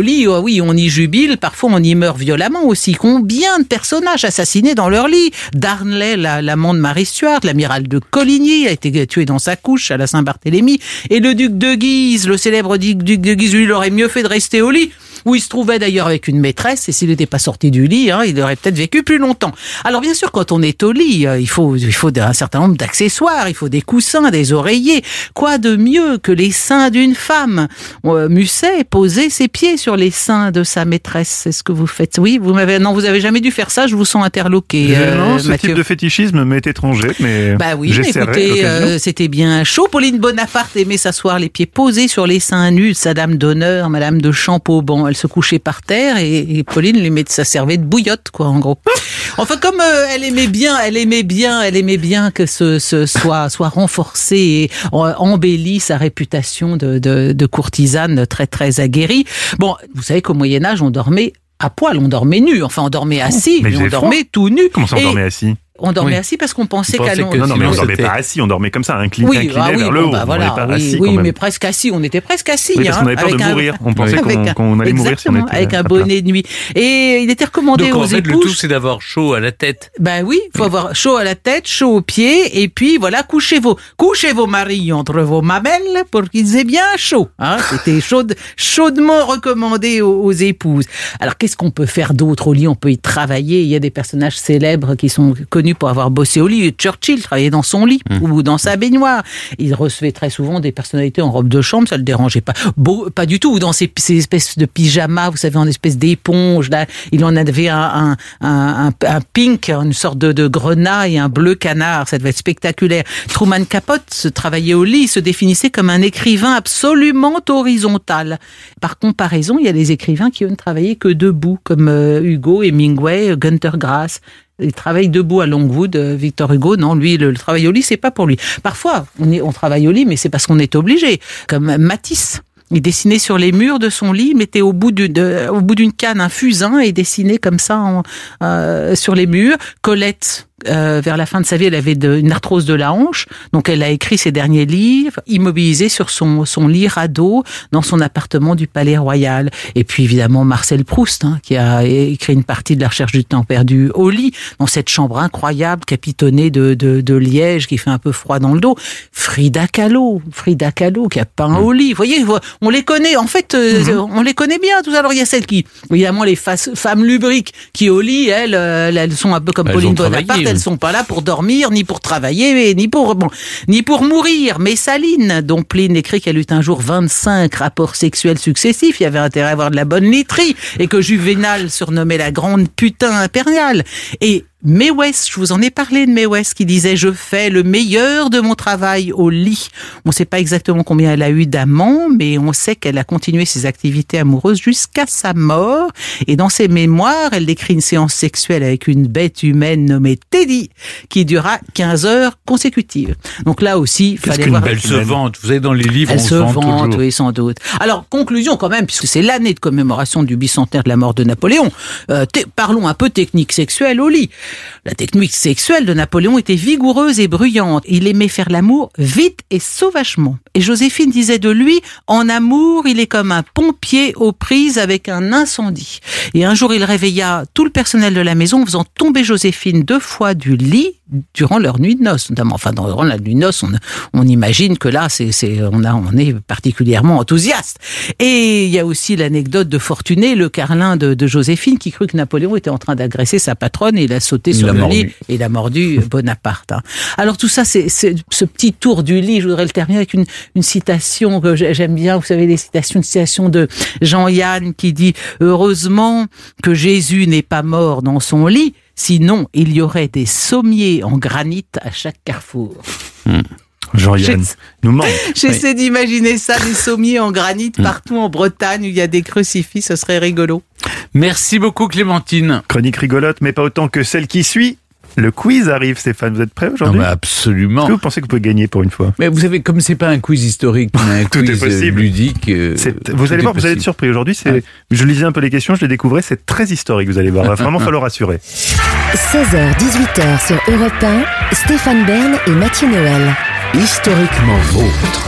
lit, oh oui, on y jubile, parfois on y meurt violemment aussi. Combien de personnages assassinés dans leur lit? Darnley, la, l'amant de Marie Stuart, l'amiral de Coligny a été tué dans sa couche à la Saint-Barthélemy, et le duc de Guise, le célèbre duc de Guise, lui, il aurait mieux fait de rester au lit, où il se trouvait d'ailleurs avec une maîtresse, et s'il n'était pas sorti du lit, hein, il aurait peut-être vécu plus longtemps. Alors bien sûr, quand on est au lit, euh, il faut, il faut un certain nombre d'accessoires, il faut des coussins, des oreillers. Quoi de mieux que les seins d'une femme? euh, Musset posait ses pieds sur les seins de sa maîtresse. C'est ce que vous faites? Oui, vous m'avez, non, vous avez jamais dû faire ça, je vous sens interloqué. Euh, non, ce Mathieu. type de fétichisme m'est étranger, mais bah oui, j'essaierai écoutez, euh, c'était bien chaud. Pauline Bonaparte aimait s'asseoir les pieds posés sur les seins nus de sa dame d'honneur, Madame de Champauban. Elle se couchait par terre et, et Pauline lui met, ça servait de bouillotte, quoi, en gros. Enfin, comme euh, elle aimait bien, elle aimait bien, elle aimait bien que ce, ce soit, soit renforcé et euh, embelli sa réputation de, de, de courtisane très, très aguerrie. Bon, vous savez qu'au Moyen-Âge, on dormait à poil, on dormait nu. Enfin, on dormait assis, mais mais on dormait froid. tout nu. Comment ça, on et dormait assis? On dormait Oui. assis parce qu'on pensait, On pensait qu'à que Non, non, mais on sinon, dormait c'était- pas assis, on dormait comme ça, incliné, oui, incliné ah oui, vers bon, le haut. bah on voilà, dormait pas oui, assis oui, quand même. mais presque assis, on était presque assis. Oui, parce hein, qu'on avait peur avec de un- mourir. On pensait avec qu'on un- qu'on allait mourir si on exactement, était avec un à plat. bonnet de nuit. Et il était recommandé Donc aux en fait, le épouses. tout, c'est d'avoir chaud à la tête. Ben oui, faut avoir chaud à la tête, chaud aux pieds, et puis voilà, couchez vos, couchez vos maris entre vos mamelles pour qu'ils aient bien chaud. Hein, c'était chaude, chaudement recommandé aux, aux épouses. Alors qu'est-ce qu'on peut faire d'autre au lit? On peut y travailler. Il y a des personnages célèbres qui sont connus pour avoir bossé au lit. Churchill travaillait dans son lit mmh. ou dans sa baignoire. Il recevait très souvent des personnalités en robe de chambre, ça le dérangeait pas. Beau, pas du tout. Ou dans ces, ces espèces de pyjamas, vous savez, en espèce d'éponge. Là, il en avait un, un, un, un pink, une sorte de, de grenaille, un bleu canard. Ça devait être spectaculaire. Truman Capote travaillait au lit, se définissait comme un écrivain absolument horizontal. Par comparaison, il y a des écrivains qui eux ne travaillaient que debout, comme euh, Hugo, Hemingway, Günter Grass. Il travaille debout à Longwood, Victor Hugo, non, lui, le, le travail au lit, c'est pas pour lui. Parfois, on, est, on travaille au lit, mais c'est parce qu'on est obligé. Comme Matisse, il dessinait sur les murs de son lit, mettait au bout d'une, de, au bout d'une canne un fusain et dessinait comme ça en, euh, sur les murs. Colette, Euh, vers la fin de sa vie, elle avait de, une arthrose de la hanche, donc elle a écrit ses derniers livres, immobilisée sur son, son lit radeau dans son appartement du Palais Royal. Et puis évidemment Marcel Proust, hein, qui a écrit une partie de La Recherche du temps perdu au lit, dans cette chambre incroyable capitonnée de, de, de liège qui fait un peu froid dans le dos. Frida Kahlo, Frida Kahlo qui a peint mmh. au lit. Vous voyez, on les connaît, en fait, euh, mmh. on les connaît bien tous. Alors il y a celles qui, évidemment les fa- femmes lubriques qui au lit, elles, elles sont un peu comme elles Pauline Bonaparte. Elles sont pas là pour dormir, ni pour travailler, ni pour bon, ni pour mourir. Messaline, dont Pline écrit qu'elle eut un jour vingt-cinq rapports sexuels successifs, il y avait intérêt à avoir de la bonne literie, et que Juvénal surnommait la grande putain impériale. Et Mae West, je vous en ai parlé de Mae West, qui disait « Je fais le meilleur de mon travail au lit ». On ne sait pas exactement combien elle a eu d'amants, mais on sait qu'elle a continué ses activités amoureuses jusqu'à sa mort. Et dans ses mémoires, elle décrit une séance sexuelle avec une bête humaine nommée Teddy, qui dura quinze heures consécutives. Donc là aussi, il fallait voir... Elle se vante, vous savez, dans les livres, elle on se vante vante, toujours. oui, sans doute. Alors, conclusion quand même, puisque c'est l'année de commémoration du bicentenaire de la mort de Napoléon, euh, t- parlons un peu technique sexuelle au lit. La technique sexuelle de Napoléon était vigoureuse et bruyante. Il aimait faire l'amour vite et sauvagement. Et Joséphine disait de lui, en amour, il est comme un pompier aux prises avec un incendie. Et un jour, il réveilla tout le personnel de la maison en faisant tomber Joséphine deux fois du lit durant leur nuit de noces. Notamment, enfin, durant la nuit de noces, on, on imagine que là, c'est, c'est, on, a, on est particulièrement enthousiaste. Et il y a aussi l'anecdote de Fortuné, le carlin de, de Joséphine, qui crut que Napoléon était en train d'agresser sa patronne et il a sauté sur le lit et il a mordu Bonaparte. Hein. Alors tout ça, c'est, c'est ce petit tour du lit. Je voudrais le terminer avec une, une citation que j'aime bien. Vous savez, les citations, une citation de Jean-Yann qui dit « Heureusement que Jésus n'est pas mort dans son lit, sinon il y aurait des sommiers en granit à chaque carrefour. Mmh. » Jean-Yann nous manque. J'essaie oui. d'imaginer ça, des sommiers en granit partout en Bretagne où il y a des crucifix, ce serait rigolo. Merci beaucoup Clémentine. Chronique rigolote, mais pas autant que celle qui suit. Le quiz arrive, Stéphane. Vous êtes prêts aujourd'hui ? Non, mais absolument. Est-ce que vous pensez que vous pouvez gagner pour une fois ? Mais vous savez, comme c'est pas un quiz historique, mais un tout quiz est possible. ludique. Euh, c'est, vous allez voir, possible. vous allez être surpris. Aujourd'hui, c'est, ouais. je lisais un peu les questions, je les découvrais, c'est très historique, vous allez voir. Il va vraiment falloir assurer. seize heures dix-huit heures sur Europe un, Stéphane Bern et Mathieu Noël. Historiquement vôtre.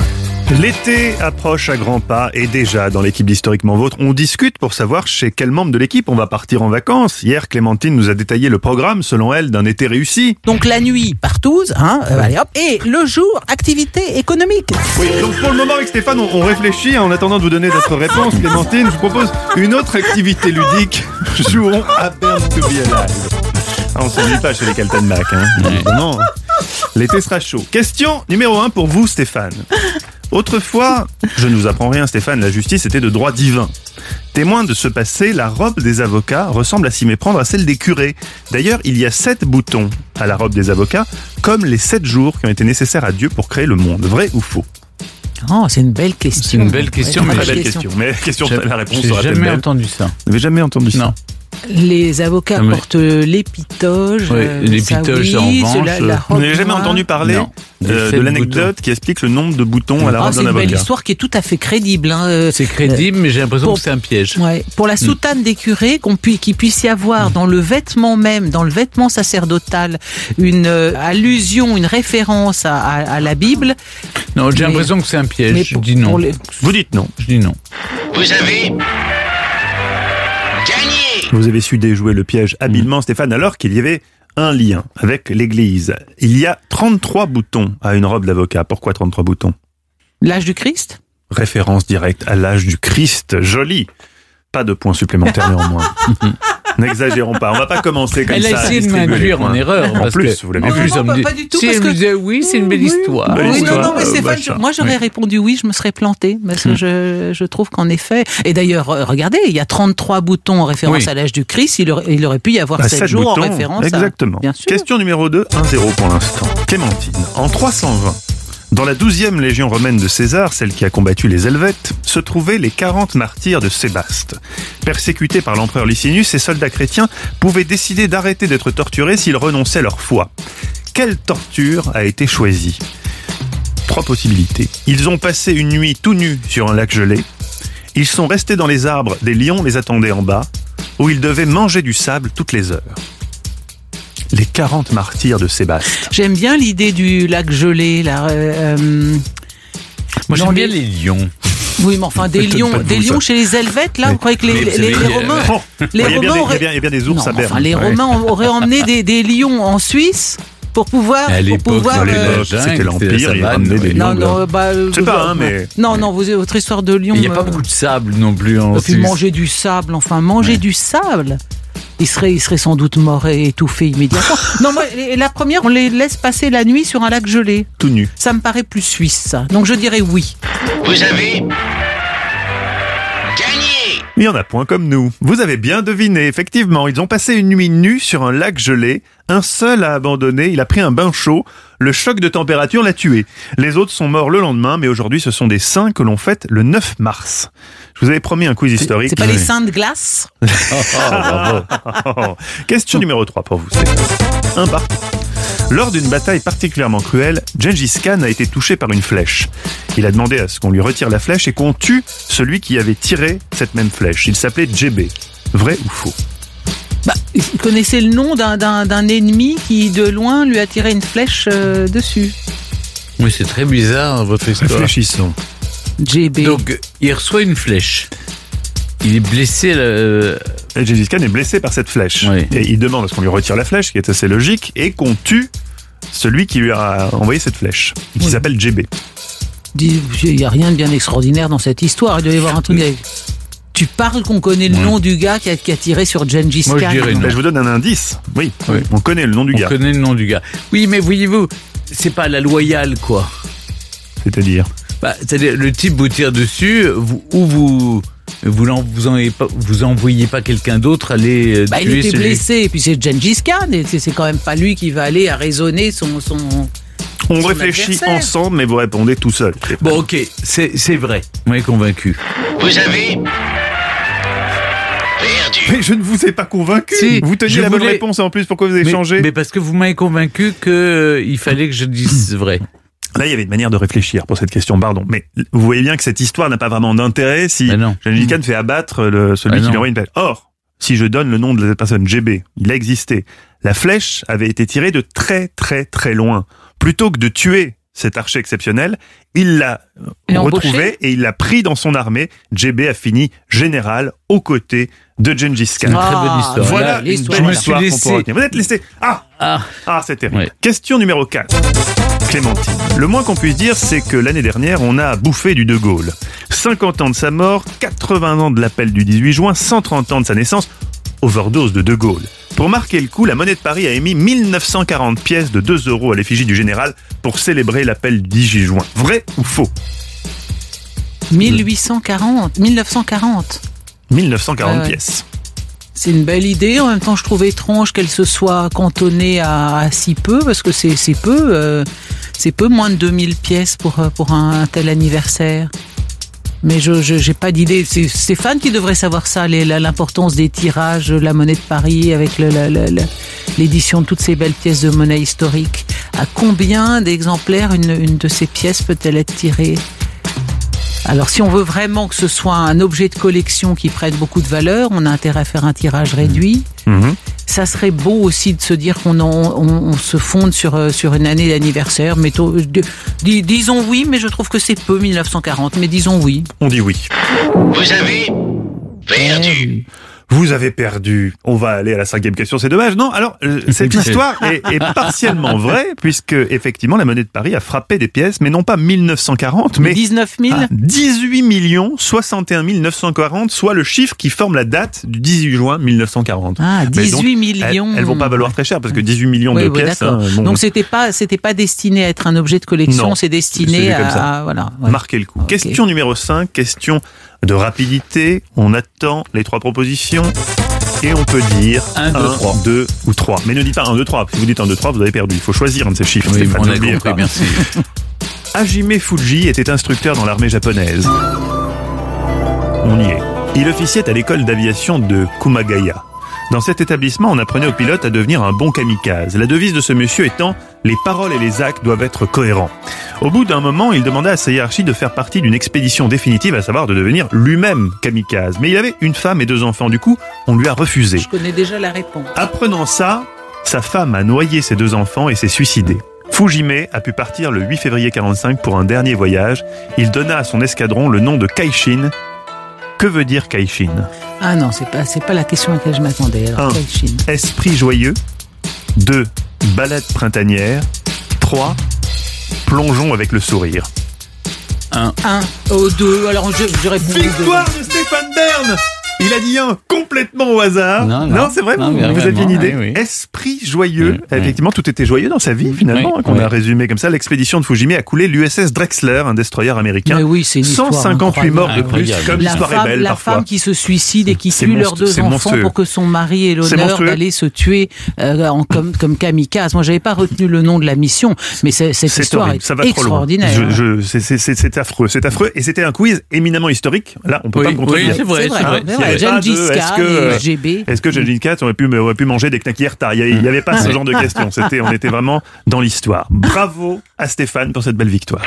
L'été approche à grands pas et déjà dans l'équipe d'Historiquement Vôtre, on discute pour savoir chez quel membre de l'équipe on va partir en vacances. Hier, Clémentine nous a détaillé le programme, selon elle, d'un été réussi. Donc la nuit, partouze, hein, euh, allez hop, et le jour, activité économique. Oui, donc pour le moment avec Stéphane, on, on réfléchit. En attendant de vous donner notre réponse, Clémentine, je vous propose une autre activité ludique. Jouons à Burn to be Alive. Ah, on ne s'ennuie pas chez les Kaltenbach, hein. Non, l'été sera chaud. Question numéro un pour vous, Stéphane. Autrefois, je ne vous apprends rien Stéphane, la justice était de droit divin. Témoin de ce passé, la robe des avocats ressemble à s'y méprendre à celle des curés. D'ailleurs, il y a sept boutons à la robe des avocats, comme les sept jours qui ont été nécessaires à Dieu pour créer le monde. Vrai ou faux ? Oh, c'est une belle question. C'est une belle question, Ouais, mais Très belle question. question. Mais question, J'ai- la réponse J'ai sera peut-être jamais belle. entendu ça. Vous n'avez jamais entendu ça ? Non. Les avocats Ah, mais- portent l'épitoge. Oui, euh, l'épitoge, ça, en oui, revanche, la- la euh, Vous robe n'avez jamais noire. entendu parler Non. Des euh, sept de l'anecdote qui explique le nombre de boutons à la Ah, robe c'est d'un une belle avocat ? histoire qui est tout à fait crédible. Hein. euh, C'est crédible, mais j'ai l'impression pour- que c'est un piège. Ouais. Pour la soutane des curés, qu'on puisse, qu'il puisse y avoir dans le vêtement même, dans le vêtement sacerdotal, une euh, allusion, une référence à, à- à la Bible. Non, j'ai Mais- l'impression que c'est un piège. Mais Je pour- dis non. pour les- Vous dites non. Je dis non. Vous avez gagné. Vous avez su déjouer le piège habilement, Stéphane, alors qu'il y avait un lien avec l'Église. Il y a trente-trois boutons à une robe d'avocat. Pourquoi trente-trois boutons ? L'âge du Christ. Référence directe à l'âge du Christ. Joli. Pas de points supplémentaires néanmoins. N'exagérons pas. On va pas commencer comme Elle ça. a à essayé de distribuer les m'induire points. en erreur. En parce plus, que, vous l'avez en vu. plus, Non, on pas- me dit, pas du tout, si parce elle que- me disait oui, c'est une belle histoire. Belle Oui, histoire. non, non, mais euh, Stéphane, machin. je- moi j'aurais Oui. répondu oui, je me serais planté, parce que je, je trouve qu'en effet, et d'ailleurs, euh, regardez, il y a trente-trois boutons en référence Oui. à l'âge du Christ, il aurait, il aurait pu y avoir Bah, sept sept jours en boutons, référence exactement. à... Bien sûr. Question numéro deux, un zéro pour l'instant. Clémentine, en trois cent vingt, dans la douzième légion romaine de César, celle qui a combattu les Helvètes, se trouvaient les quarante martyrs de Sébaste. Persécutés par l'empereur Licinius, ces soldats chrétiens pouvaient décider d'arrêter d'être torturés s'ils renonçaient leur foi. Quelle torture a été choisie ? Trois possibilités. Ils ont passé une nuit tout nus sur un lac gelé. Ils sont restés dans les arbres, des lions les attendaient en bas, où ils devaient manger du sable toutes les heures. Les quarante martyrs de Sébaste. J'aime bien l'idée du lac gelé, là. euh, euh, Moi, dans j'aime bien les- les lions. Oui, mais enfin, des Ça étonne lions, pas de des vous, ça. lions chez les Helvètes, là, Mais- vous croyez que les, mais les, vous savez, les euh, Romains... Bon, Les il y a bien Romains des- auraient- il y a bien- il y a bien des ours Non, à mais Berne. enfin, les Ouais. Romains auraient emmené des, des lions en Suisse pour pouvoir... À pour l'époque, pouvoir dans les euh, l'époque, jungle, c'était l'Empire, la ils savane, ramenaient des ouais. lions. non, non, bah... euh, Je sais pas, hein, euh, mais- Non, non, vous, votre histoire de lion... Il n'y a pas euh, beaucoup de sable non plus en Et puis Suisse. manger du sable, enfin manger Ouais. du sable. Il serait, il serait sans doute mort et étouffé immédiatement. Non, moi, et la première, on les laisse passer la nuit sur un lac gelé. Tout nu. Ça me paraît plus suisse, ça. Donc je dirais oui. Vous avez gagné. Il y en a point comme nous. Vous avez bien deviné, effectivement, ils ont passé une nuit nue sur un lac gelé. Un seul a abandonné, il a pris un bain chaud. Le choc de température l'a tué. Les autres sont morts le lendemain, mais aujourd'hui ce sont des saints que l'on fête le neuf mars. Je vous avais promis un quiz historique. C'est pas les seins de glace? Question numéro trois pour vous, Stéphane. Un bar. Lors d'une bataille particulièrement cruelle, Gengis Khan a été touché par une flèche. Il a demandé à ce qu'on lui retire la flèche et qu'on tue celui qui avait tiré cette même flèche. Il s'appelait Djébé. Vrai ou faux ? Bah, il connaissait le nom d'un, d'un, d'un ennemi qui, de loin, lui a tiré une flèche euh, dessus. Oui, c'est très bizarre, votre histoire. Réfléchissons. J B. Donc, il reçoit une flèche. Il est blessé. euh, Et Gengis Khan est blessé par cette flèche. Oui. Et il demande à ce qu'on lui retire la flèche, ce qui est assez logique, et qu'on tue celui qui lui a envoyé cette flèche, qui Oui. s'appelle Djébé. Dis, il n'y a rien de bien extraordinaire dans cette histoire. Il doit y avoir un truc avec... Tu parles qu'on connaît le Ouais. nom du gars qui a, qui a tiré sur Gengis Moi, je Khan. dirais non. Ben, je vous donne un indice. Oui, Oui. on connaît le nom du On gars. connaît le nom du gars. Oui, mais voyez-vous, c'est pas la loyale, quoi. C'est-à-dire Bah, c'est-à-dire, le type vous tire dessus, vous, ou vous. Vous, l'en- vous, envoyez pas, vous envoyez pas quelqu'un d'autre aller euh, Bah, il tuer était celui- blessé, et puis c'est Gengis Khan, et c'est, c'est quand même pas lui qui va aller arraisonner son... son... On Son réfléchit adversaire. ensemble, mais vous répondez tout seul. Bon, ok, c'est, c'est vrai. Vous m'avez convaincu. Vous avez perdu. Mais je ne vous ai pas convaincu. Si, vous teniez je la bonne voulais- réponse en plus. Pourquoi vous avez mais, changé mais parce que vous m'avez convaincu que euh, il fallait que je dise vrai. Là, il y avait une manière de réfléchir pour cette question, pardon. Mais vous voyez bien que cette histoire n'a pas vraiment d'intérêt si Ben non. Gengis Khan fait abattre le, celui Ben qui non. lui envoie une flèche. Or, si je donne le nom de cette personne, Djébé, il a existé. La flèche avait été tirée de très très très loin. Plutôt que de tuer cet archer exceptionnel. Il l'a Il l'a retrouvé embauché et il l'a pris dans son armée. Djébé a fini général aux côtés de Gengis Khan. Très bonne histoire. Voilà Là, une l'histoire, belle je me histoire suis qu'on laissé- pourra retenir. Vous êtes laissé. Ah, Ah, ah, c'est terrible. Ouais. Question numéro quatre. Clémentine. Le moins qu'on puisse dire, c'est que l'année dernière, on a bouffé du De Gaulle. cinquante ans de sa mort, quatre-vingts ans de l'appel du dix-huit juin, cent trente ans de sa naissance. Overdose de De Gaulle. Pour marquer le coup, la monnaie de Paris a émis mille neuf cent quarante pièces de deux euros à l'effigie du général pour célébrer l'appel du dix-huit juin. Vrai ou faux? mille huit cent quarante, mille neuf cent quarante. mille neuf cent quarante Ah ouais. pièces. C'est une belle idée. En même temps, je trouve étrange qu'elle se soit cantonnée à, à si peu, parce que c'est, c'est peu, euh, c'est peu moins de deux mille pièces pour, euh, pour un, un tel anniversaire. Mais je, je j'ai pas d'idée. C'est Stéphane qui devrait savoir ça, les- la- l'importance des tirages, la monnaie de Paris, avec le- le- le- le- l'édition de toutes ces belles pièces de monnaie historique. À combien d'exemplaires une, une de ces pièces peut-elle être tirée? Alors, si on veut vraiment que ce soit un objet de collection qui prête beaucoup de valeur, on a intérêt à faire un tirage réduit. Mhm. Ça serait beau aussi de se dire qu'on en- on, on se fonde sur, euh, sur une année d'anniversaire. Mettons, euh, dis- disons oui, mais je trouve que c'est peu, mille neuf cent quarante, mais disons oui. On dit oui. Vous avez perdu. Vous avez perdu. On va aller à la cinquième question, c'est dommage, non? Alors, euh, cette histoire est, est partiellement vraie, puisque, effectivement, la monnaie de Paris a frappé des pièces, mais non pas mille neuf cent quarante, mais dix-neuf mille ah, dix-huit millions soixante et un mille neuf cent quarante, soit le chiffre qui forme la date du dix-huit juin mille neuf cent quarante. Ah, Mais donc, dix-huit Elles, millions. elles vont pas valoir très cher, parce que dix-huit millions Oui, de oui, pièces... d'accord. hein, bon, Donc c'était pas, c'était pas destiné à être un objet de collection, Non, c'est c'est destiné comme ça. à, à- voilà. ouais. marquer le coup. Ok. Question numéro cinq, question de rapidité. On attend les trois propositions. Et on peut dire Un, deux, trois. deux ou trois. Mais ne dites pas un, deux, trois. Si vous dites un, deux, trois, vous avez perdu. Il faut choisir un de ces chiffres. oui, Stéphane, on a n'oubliez compris, pas. merci. Hajime Fuji était instructeur dans l'armée japonaise. On y est. Il officiait à l'école d'aviation de Kumagaya. Dans cet établissement, on apprenait aux pilotes à devenir un bon kamikaze. La devise de ce monsieur étant « Les paroles et les actes doivent être cohérents ». Au bout d'un moment, il demanda à sa hiérarchie de faire partie d'une expédition définitive, à savoir de devenir lui-même kamikaze. Mais il avait une femme et deux enfants, du coup, on lui a refusé. Je connais déjà la réponse. Apprenant ça, sa femme a noyé ses deux enfants et s'est suicidée. Fujime a pu partir le huit février quarante-cinq pour un dernier voyage. Il donna à son escadron le nom de Kaishin. Que veut dire Kaishin? Ah non, c'est pas, c'est pas la question à laquelle je m'attendais. Alors, Un. quelle Chine? Esprit joyeux. deux. Balade printanière. trois. Plongeons avec le sourire. Un, oh, deux. Alors, je, je réponds deux. Victoire de Stéphane Bern! Il a dit un complètement au hasard. Non, non. c'est vrai, Non, vous, mais vous aviez une vraiment, idée. oui, oui. Esprit joyeux. Oui, oui. Effectivement, tout était joyeux dans sa vie, finalement, Oui, hein, qu'on oui. a résumé comme ça. L'expédition de Fujime a coulé l'U S S Drexler, un destroyer américain. Mais oui, c'est une histoire cent cinquante-huit morts de plus, incroyable. comme La l'histoire est femme, belle la parfois. femme qui se suicide et qui C'est tue leurs monstrueux, deux c'est enfants monstrueux. pour que son mari ait C'est l'honneur monstrueux. d'aller se tuer euh, en, comme, comme kamikaze. Moi, j'avais pas retenu le nom de la mission, mais c'est- cette C'est histoire horrible, est ça va trop loin. extraordinaire. Je, je, c'est- c'est- c'est c'est affreux, c'est affreux. Et c'était un quiz éminemment historique. Là, on peut Oui, pas me oui, contredire. c'est vrai, c'est vrai. c'est Il y vrai. avait pas Gengis de, est-ce Khan que, euh, et G B. Est-ce que Gengis Khan aurait pu, aurait pu manger des knackis tard? Il n'y avait pas ce genre de questions. C'était, on était vraiment dans l'histoire. Bravo à Stéphane pour cette belle victoire.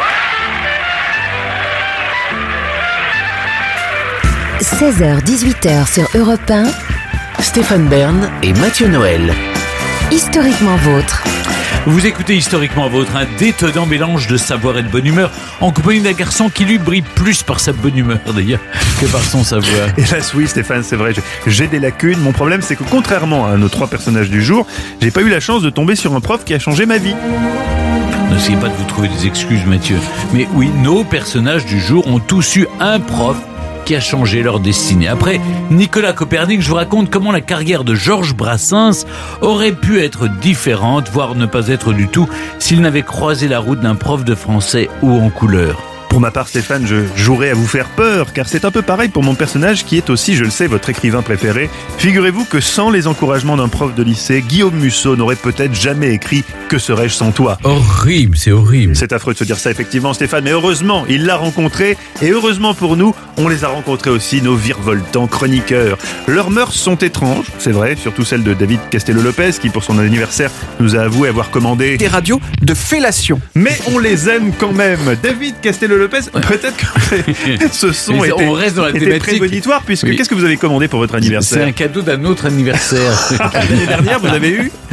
seize heures dix-huit heures sur Europe un, Stéphane Bern et Mathieu Noël. historiquement vôtre. Vous écoutez Historiquement Vôtre, un détonnant mélange de savoir et de bonne humeur, en compagnie d'un garçon qui lui brille plus par sa bonne humeur d'ailleurs que par son savoir. Hélas, oui, Stéphane, c'est vrai, j'ai- j'ai des lacunes. Mon problème, c'est que contrairement à nos trois personnages du jour, j'ai pas eu la chance de tomber sur un prof qui a changé ma vie. N'essayez pas de vous trouver des excuses, Mathieu. Mais oui, nos personnages du jour ont tous eu un prof qui a changé leur destinée. Après Nicolas Copernic, je vous raconte comment la carrière de Georges Brassens aurait pu être différente, voire ne pas être du tout, s'il n'avait croisé la route d'un prof de français haut en couleur. Pour ma part, Stéphane, je jouerai à vous faire peur, car c'est un peu pareil pour mon personnage qui est aussi, je le sais, votre écrivain préféré. Figurez-vous que sans les encouragements d'un prof de lycée, Guillaume Musso n'aurait peut-être jamais écrit « Que serais-je sans toi ?» Horrible, c'est horrible. C'est affreux de se dire ça, effectivement, Stéphane, mais heureusement, il l'a rencontré, et heureusement pour nous, on les a rencontrés aussi, nos virevoltants chroniqueurs. Leurs mœurs sont étranges, c'est vrai, surtout celle de David Castello-Lopez, qui pour son anniversaire nous a avoué avoir commandé... Des radios de fellation. Mais on les aime quand même. David Castello-Lopez, peut-être que ce son Mais était, on reste dans la était thématique. prémonitoire, puisque Oui. qu'est-ce que vous avez commandé pour votre C'est anniversaire? un cadeau d'un autre anniversaire. L'année dernière, vous avez eu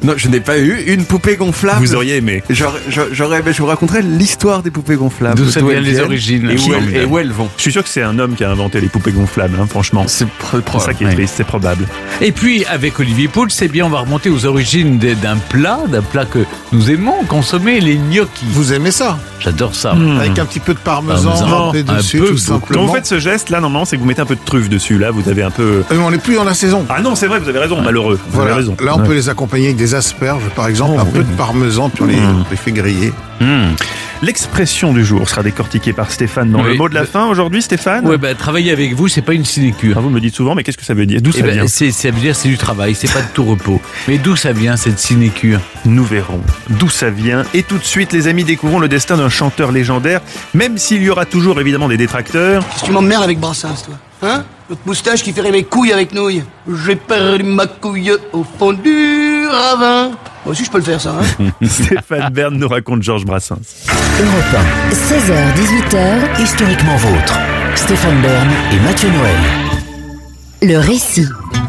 Non, je n'ai pas eu une poupée gonflable. Vous auriez aimé. J'aurais, j'aurais, je vous raconterai l'histoire des poupées gonflables. D'où ça vient elles les viennent origines. et où, elles, et où elles vont. Je suis sûr que c'est un homme qui a inventé les poupées gonflables, hein, franchement. C'est, pr- C'est ça qui est Ouais. triste, c'est probable. Et puis, avec Olivier Pouls, c'est bien, on va remonter aux origines des- d'un plat, d'un plat que nous aimons consommer, les gnocchis. Vous aimez ça? J'adore ça. Avec un petit peu de parmesan Parmesan. râpé Un dessus, peu, tout beaucoup. Quand simplement. vous faites ce geste, là, normalement, c'est que vous mettez un peu de truffe dessus. Là, vous avez un peu... Euh, on n'est plus dans la saison. Ah non, c'est vrai, vous avez raison, malheureux. Vous Voilà. avez raison. Là, on peut les accompagner avec des asperges, par exemple, Oh, un peu oui. de parmesan, puis on les, Mmh. on les fait griller. Mmh. L'expression du jour sera décortiquée par Stéphane dans Oui. le mot de la fin aujourd'hui, Stéphane. Ouais, bah, travailler avec vous, c'est pas une sinécure. Ah, vous me le dites souvent, mais qu'est-ce que ça veut dire? D'où Eh ça ben, vient? c'est, ça veut dire c'est du travail, c'est pas de tout repos. Mais d'où ça vient cette sinécure? Nous verrons d'où ça vient. Et tout de suite, les amis, découvrons le destin d'un chanteur légendaire, même s'il y aura toujours évidemment des détracteurs. Qu'est-ce que tu m'emmerdes avec Brassens, toi? Hein? L'autre moustache qui ferait mes couilles avec nouilles. J'ai perdu ma couille au fond du ravin. Moi aussi, je peux le faire, ça, hein? Stéphane Bern nous raconte Georges Brassens. Europe un, seize heures dix-huit heures, Historiquement vôtre. Stéphane Bern et Mathieu Noël. le récit.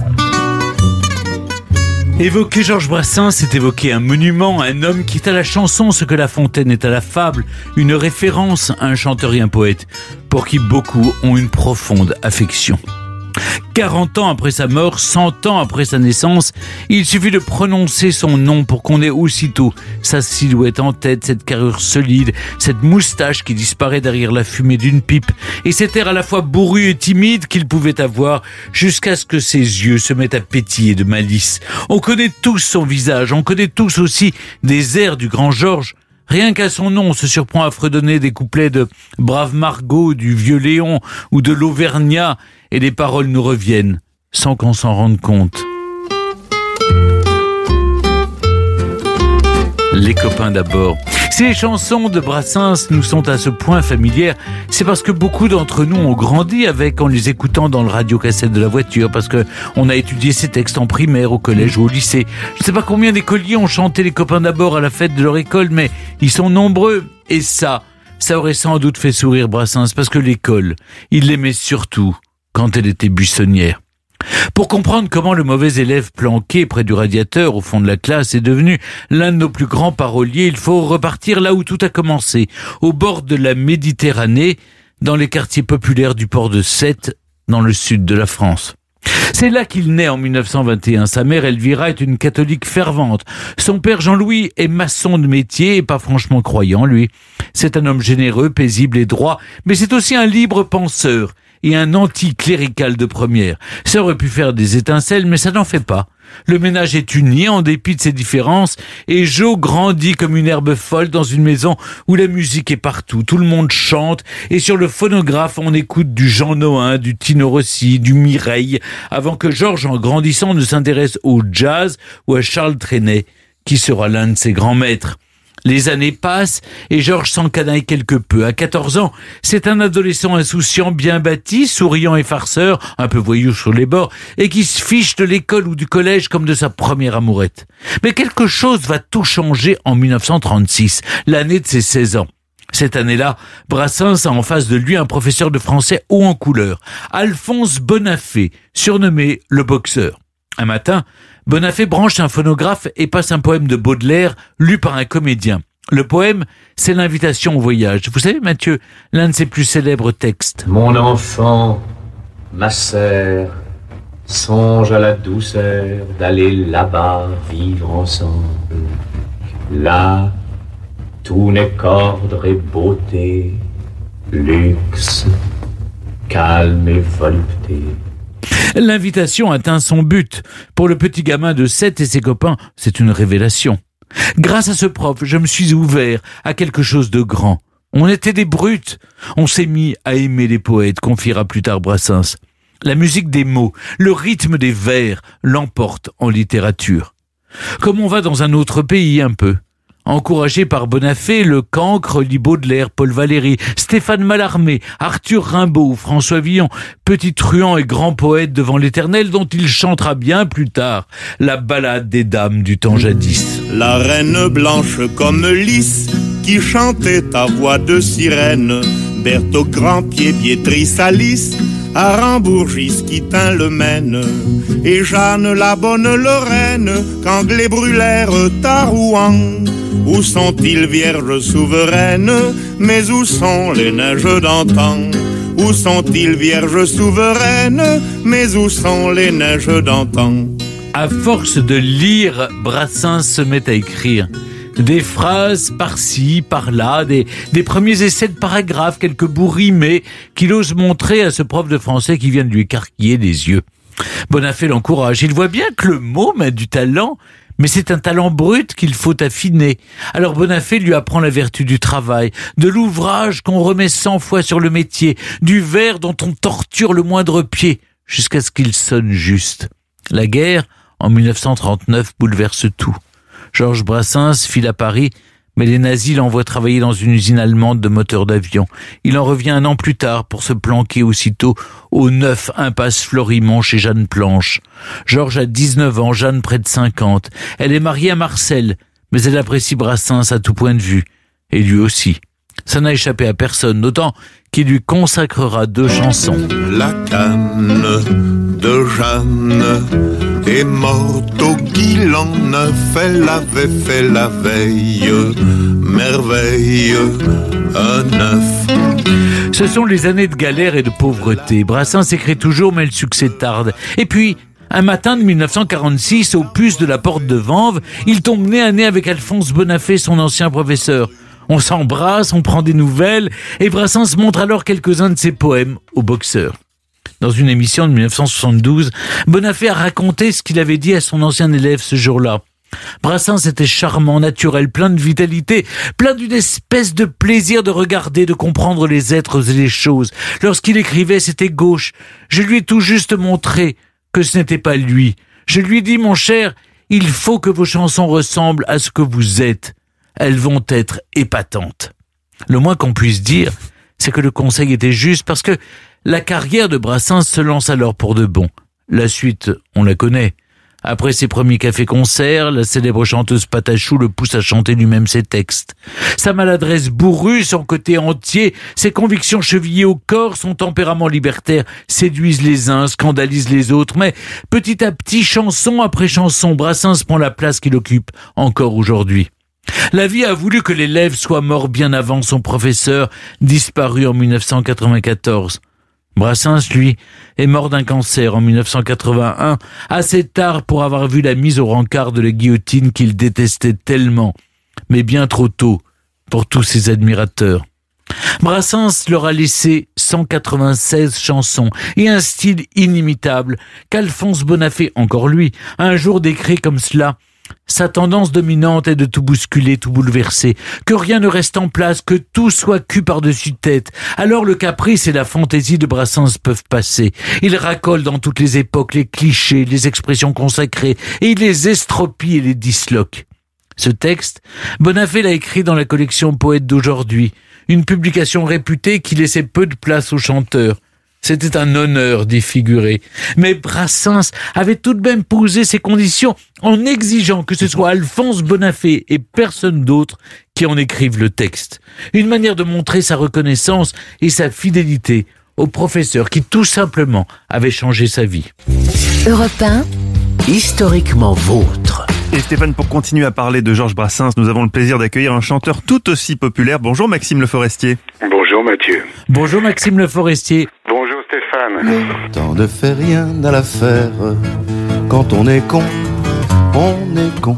Évoquer Georges Brassens, c'est évoquer un monument, un homme qui est à la chanson ce que La Fontaine est à la fable, une référence, un chanteur et un poète, pour qui beaucoup ont une profonde affection. quarante ans après sa mort, cent ans après sa naissance, il suffit de prononcer son nom pour qu'on ait aussitôt sa silhouette en tête, cette carrure solide, cette moustache qui disparaît derrière la fumée d'une pipe, et cet air à la fois bourru et timide qu'il pouvait avoir, jusqu'à ce que ses yeux se mettent à pétiller de malice. On connaît tous son visage, on connaît tous aussi des airs du grand Georges. Rien qu'à son nom, on se surprend à fredonner des couplets de Brave Margot, du Vieux Léon ou de l'Auvergnat, et les paroles nous reviennent, sans qu'on s'en rende compte. Les copains d'abord. Si les chansons de Brassens nous sont à ce point familières, c'est parce que beaucoup d'entre nous ont grandi avec en les écoutant dans le radiocassette de la voiture, parce que on a étudié ces textes en primaire, au collège ou au lycée. Je ne sais pas combien d'écoliers ont chanté les copains d'abord à la fête de leur école, mais ils sont nombreux. Et ça, ça aurait sans doute fait sourire Brassens, parce que l'école, il l'aimait surtout quand elle était buissonnière. Pour comprendre comment le mauvais élève planqué près du radiateur au fond de la classe est devenu l'un de nos plus grands paroliers, il faut repartir là où tout a commencé, au bord de la Méditerranée, dans les quartiers populaires du port de Sète, dans le sud de la France. C'est là qu'il naît en mille neuf cent vingt et un. Sa mère, Elvira, est une catholique fervente. Son père, Jean-Louis, est maçon de métier et pas franchement croyant, lui. C'est un homme généreux, paisible et droit, mais c'est aussi un libre penseur et un anti-clérical de première. Ça aurait pu faire des étincelles, mais ça n'en fait pas. Le ménage est uni en dépit de ses différences, et Jo grandit comme une herbe folle dans une maison où la musique est partout. Tout le monde chante, et sur le phonographe, on écoute du Jean Nohain, du Tino Rossi, du Mireille, avant que Georges, en grandissant, ne s'intéresse au jazz ou à Charles Trenet, qui sera l'un de ses grands maîtres. Les années passent et Georges s'encanaille quelque peu. À quatorze ans, c'est un adolescent insouciant, bien bâti, souriant et farceur, un peu voyou sur les bords, et qui se fiche de l'école ou du collège comme de sa première amourette. Mais quelque chose va tout changer en mille neuf cent trente-six, l'année de ses seize ans. Cette année-là, Brassens a en face de lui un professeur de français haut en couleur, Alphonse Bonafé, surnommé le boxeur. Un matin, Bonafé branche un phonographe et passe un poème de Baudelaire lu par un comédien. Le poème, c'est l'invitation au voyage. Vous savez, Mathieu, l'un de ses plus célèbres textes. Mon enfant, ma sœur, songe à la douceur d'aller là-bas vivre ensemble. Là, tout n'est qu'ordre et beauté, luxe, calme et volupté. L'invitation atteint son but. Pour le petit gamin de sept et ses copains, c'est une révélation. Grâce à ce prof, je me suis ouvert à quelque chose de grand. On était des brutes. On s'est mis à aimer les poètes, confiera plus tard Brassens. La musique des mots, le rythme des vers l'emporte en littérature. Comme on va dans un autre pays un peu. Encouragé par Bonafé, le cancre lit Baudelaire, Paul Valéry, Stéphane Mallarmé, Arthur Rimbaud, François Villon, petit truand et grand poète devant l'éternel dont il chantera bien plus tard la ballade des dames du temps jadis. La reine blanche comme lys qui chantait à voix de sirène, Berthe au grand pied, Piétris à lys, à Rambourgis qui tint le Maine, et Jeanne la bonne Lorraine, qu'Anglais brûlèrent à Rouen. Où sont-ils, vierges souveraines, mais où sont les neiges d'antan? Où sont-ils, vierges souveraines, mais où sont les neiges d'antan? À force de lire, Brassens se met à écrire. Des phrases par-ci, par-là, des, des premiers essais de paragraphes, quelques bouts rimés qu'il ose montrer à ce prof de français qui vient de lui écarquiller les yeux. Bonafé l'encourage. Il voit bien que le môme a du talent, mais c'est un talent brut qu'il faut affiner. Alors Bonafé lui apprend la vertu du travail, de l'ouvrage qu'on remet cent fois sur le métier, du vers dont on torture le moindre pied, jusqu'à ce qu'il sonne juste. La guerre, en dix-neuf cent trente-neuf, bouleverse tout. Georges Brassens file à Paris, mais les nazis l'envoient travailler dans une usine allemande de moteurs d'avion. Il en revient un an plus tard pour se planquer aussitôt au neuf impasse Florimond chez Jeanne Planche. Georges a dix-neuf ans, Jeanne près de cinquante. Elle est mariée à Marcel, mais elle apprécie Brassens à tout point de vue. Et lui aussi. Ça n'a échappé à personne, d'autant qu'il lui consacrera deux chansons. La canne de Jeanne est morte au Guilan neuf, elle avait fait la veille merveille un neuf. Ce sont les années de galère et de pauvreté. Brassens écrit toujours, mais le succès tarde. Et puis, un matin de dix-neuf cent quarante-six, au puce de la porte de Vanves, il tombe nez à nez avec Alphonse Bonafé, son ancien professeur. On s'embrasse, on prend des nouvelles, et Brassens montre alors quelques-uns de ses poèmes au boxeur. Dans une émission de dix-neuf cent soixante-douze, Bonafé a raconté ce qu'il avait dit à son ancien élève ce jour-là. Brassens était charmant, naturel, plein de vitalité, plein d'une espèce de plaisir de regarder, de comprendre les êtres et les choses. Lorsqu'il écrivait, c'était gauche. Je lui ai tout juste montré que ce n'était pas lui. Je lui ai dit, mon cher, il faut que vos chansons ressemblent à ce que vous êtes. Elles vont être épatantes. Le moins qu'on puisse dire, c'est que le conseil était juste, parce que la carrière de Brassens se lance alors pour de bon. La suite, on la connaît. Après ses premiers cafés-concerts, la célèbre chanteuse Patachou le pousse à chanter lui-même ses textes. Sa maladresse bourrue, son côté entier, ses convictions chevillées au corps, son tempérament libertaire séduisent les uns, scandalisent les autres. Mais petit à petit, chanson après chanson, Brassens prend la place qu'il occupe encore aujourd'hui. La vie a voulu que l'élève soit mort bien avant son professeur, disparu en dix-neuf cent quatre-vingt-quatorze. Brassens, lui, est mort d'un cancer en dix-neuf cent quatre-vingt-un, assez tard pour avoir vu la mise au rencard de la guillotine qu'il détestait tellement, mais bien trop tôt pour tous ses admirateurs. Brassens leur a laissé cent quatre-vingt-seize chansons et un style inimitable qu'Alphonse Bonafé, encore lui, a un jour décrit comme cela. Sa tendance dominante est de tout bousculer, tout bouleverser, que rien ne reste en place, que tout soit cul par-dessus tête. Alors le caprice et la fantaisie de Brassens peuvent passer. Il racole dans toutes les époques les clichés, les expressions consacrées, et il les estropie et les disloque. Ce texte, Bonafé l'a écrit dans la collection Poètes d'aujourd'hui, une publication réputée qui laissait peu de place aux chanteurs. C'était un honneur d'y figurer. Mais Brassens avait tout de même posé ses conditions en exigeant que ce soit Alphonse Bonafé et personne d'autre qui en écrive le texte. Une manière de montrer sa reconnaissance et sa fidélité au professeur qui tout simplement avait changé sa vie. Europe un, historiquement vôtre. Et Stéphane, pour continuer à parler de Georges Brassens, nous avons le plaisir d'accueillir un chanteur tout aussi populaire. Bonjour Maxime Le Forestier. Bonjour Mathieu. Bonjour Maxime Le Forestier. Bonjour Stéphane. Le temps ne fait rien à l'affaire. Quand on est con, on est con.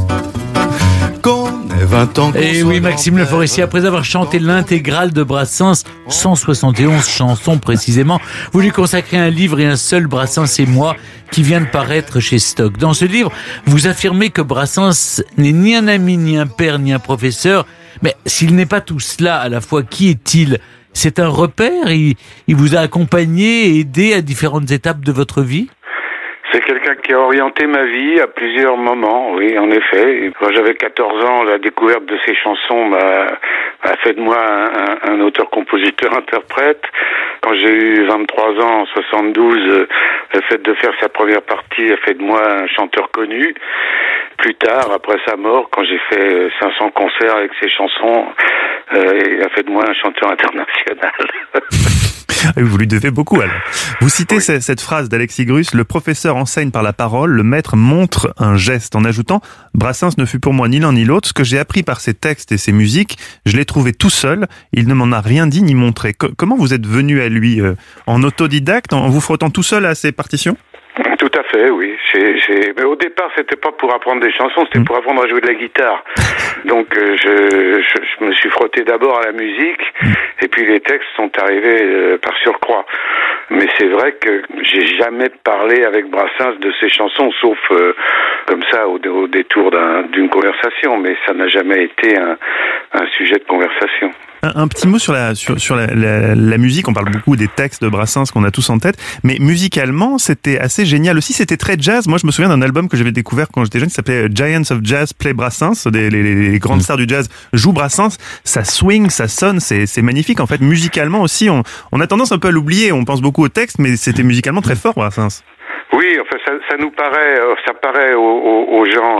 Qu'on ait vingt ans. Et oui, Maxime Le Forestier, après avoir chanté l'intégrale de Brassens, cent soixante et onze chansons précisément, vous lui consacrez un livre et un seul, Brassens et moi, qui vient de paraître chez Stock. Dans ce livre, vous affirmez que Brassens n'est ni un ami, ni un père, ni un professeur, mais s'il n'est pas tout cela à la fois, qui est-il ? C'est un repère, il, il vous a accompagné et aidé à différentes étapes de votre vie ? C'est quelqu'un qui a orienté ma vie à plusieurs moments, oui, en effet. Et quand j'avais quatorze ans, la découverte de ces chansons m'a, a fait de moi un, un, un auteur-compositeur-interprète. Quand j'ai eu vingt-trois ans, en soixante-douze, le fait de faire sa première partie a fait de moi un chanteur connu. Plus tard, après sa mort, quand j'ai fait cinq cents concerts avec ses chansons, euh, il a fait de moi un chanteur international. Vous lui devez beaucoup alors. Vous citez oui. cette phrase d'Alexis Grus, le professeur enseigne par la parole, le maître montre un geste, en ajoutant « Brassens ne fut pour moi ni l'un ni l'autre, ce que j'ai appris par ses textes et ses musiques, je l'ai trouvé tout seul, il ne m'en a rien dit ni montré ». Comment vous êtes venu à lui, euh, en autodidacte, en vous frottant tout seul à ses partitions ? Tout à fait, oui. J'ai, j'ai... Mais au départ, c'était pas pour apprendre des chansons, c'était mmh. pour apprendre à jouer de la guitare. Donc, euh, je, je, je me suis frotté d'abord à la musique, mmh. et puis les textes sont arrivés euh, par surcroît. Mais c'est vrai que j'ai jamais parlé avec Brassens de ses chansons, sauf euh, comme ça au, au détour d'un, d'une conversation. Mais ça n'a jamais été un, un sujet de conversation. Un, un petit mot sur la sur sur la, la, la musique. On parle beaucoup des textes de Brassens qu'on a tous en tête, mais musicalement, c'était assez génial aussi. C'était très jazz. Moi, je me souviens d'un album que j'avais découvert quand j'étais jeune, qui s'appelait Giants of Jazz Play Brassens. Les, les, les grandes stars du jazz jouent Brassens. Ça swing, ça sonne, c'est c'est magnifique. En fait, musicalement aussi, on on a tendance un peu à l'oublier. On pense beaucoup aux textes, mais c'était musicalement très fort, Brassens. Oui, enfin, ça, ça nous paraît, ça paraît aux, aux, aux gens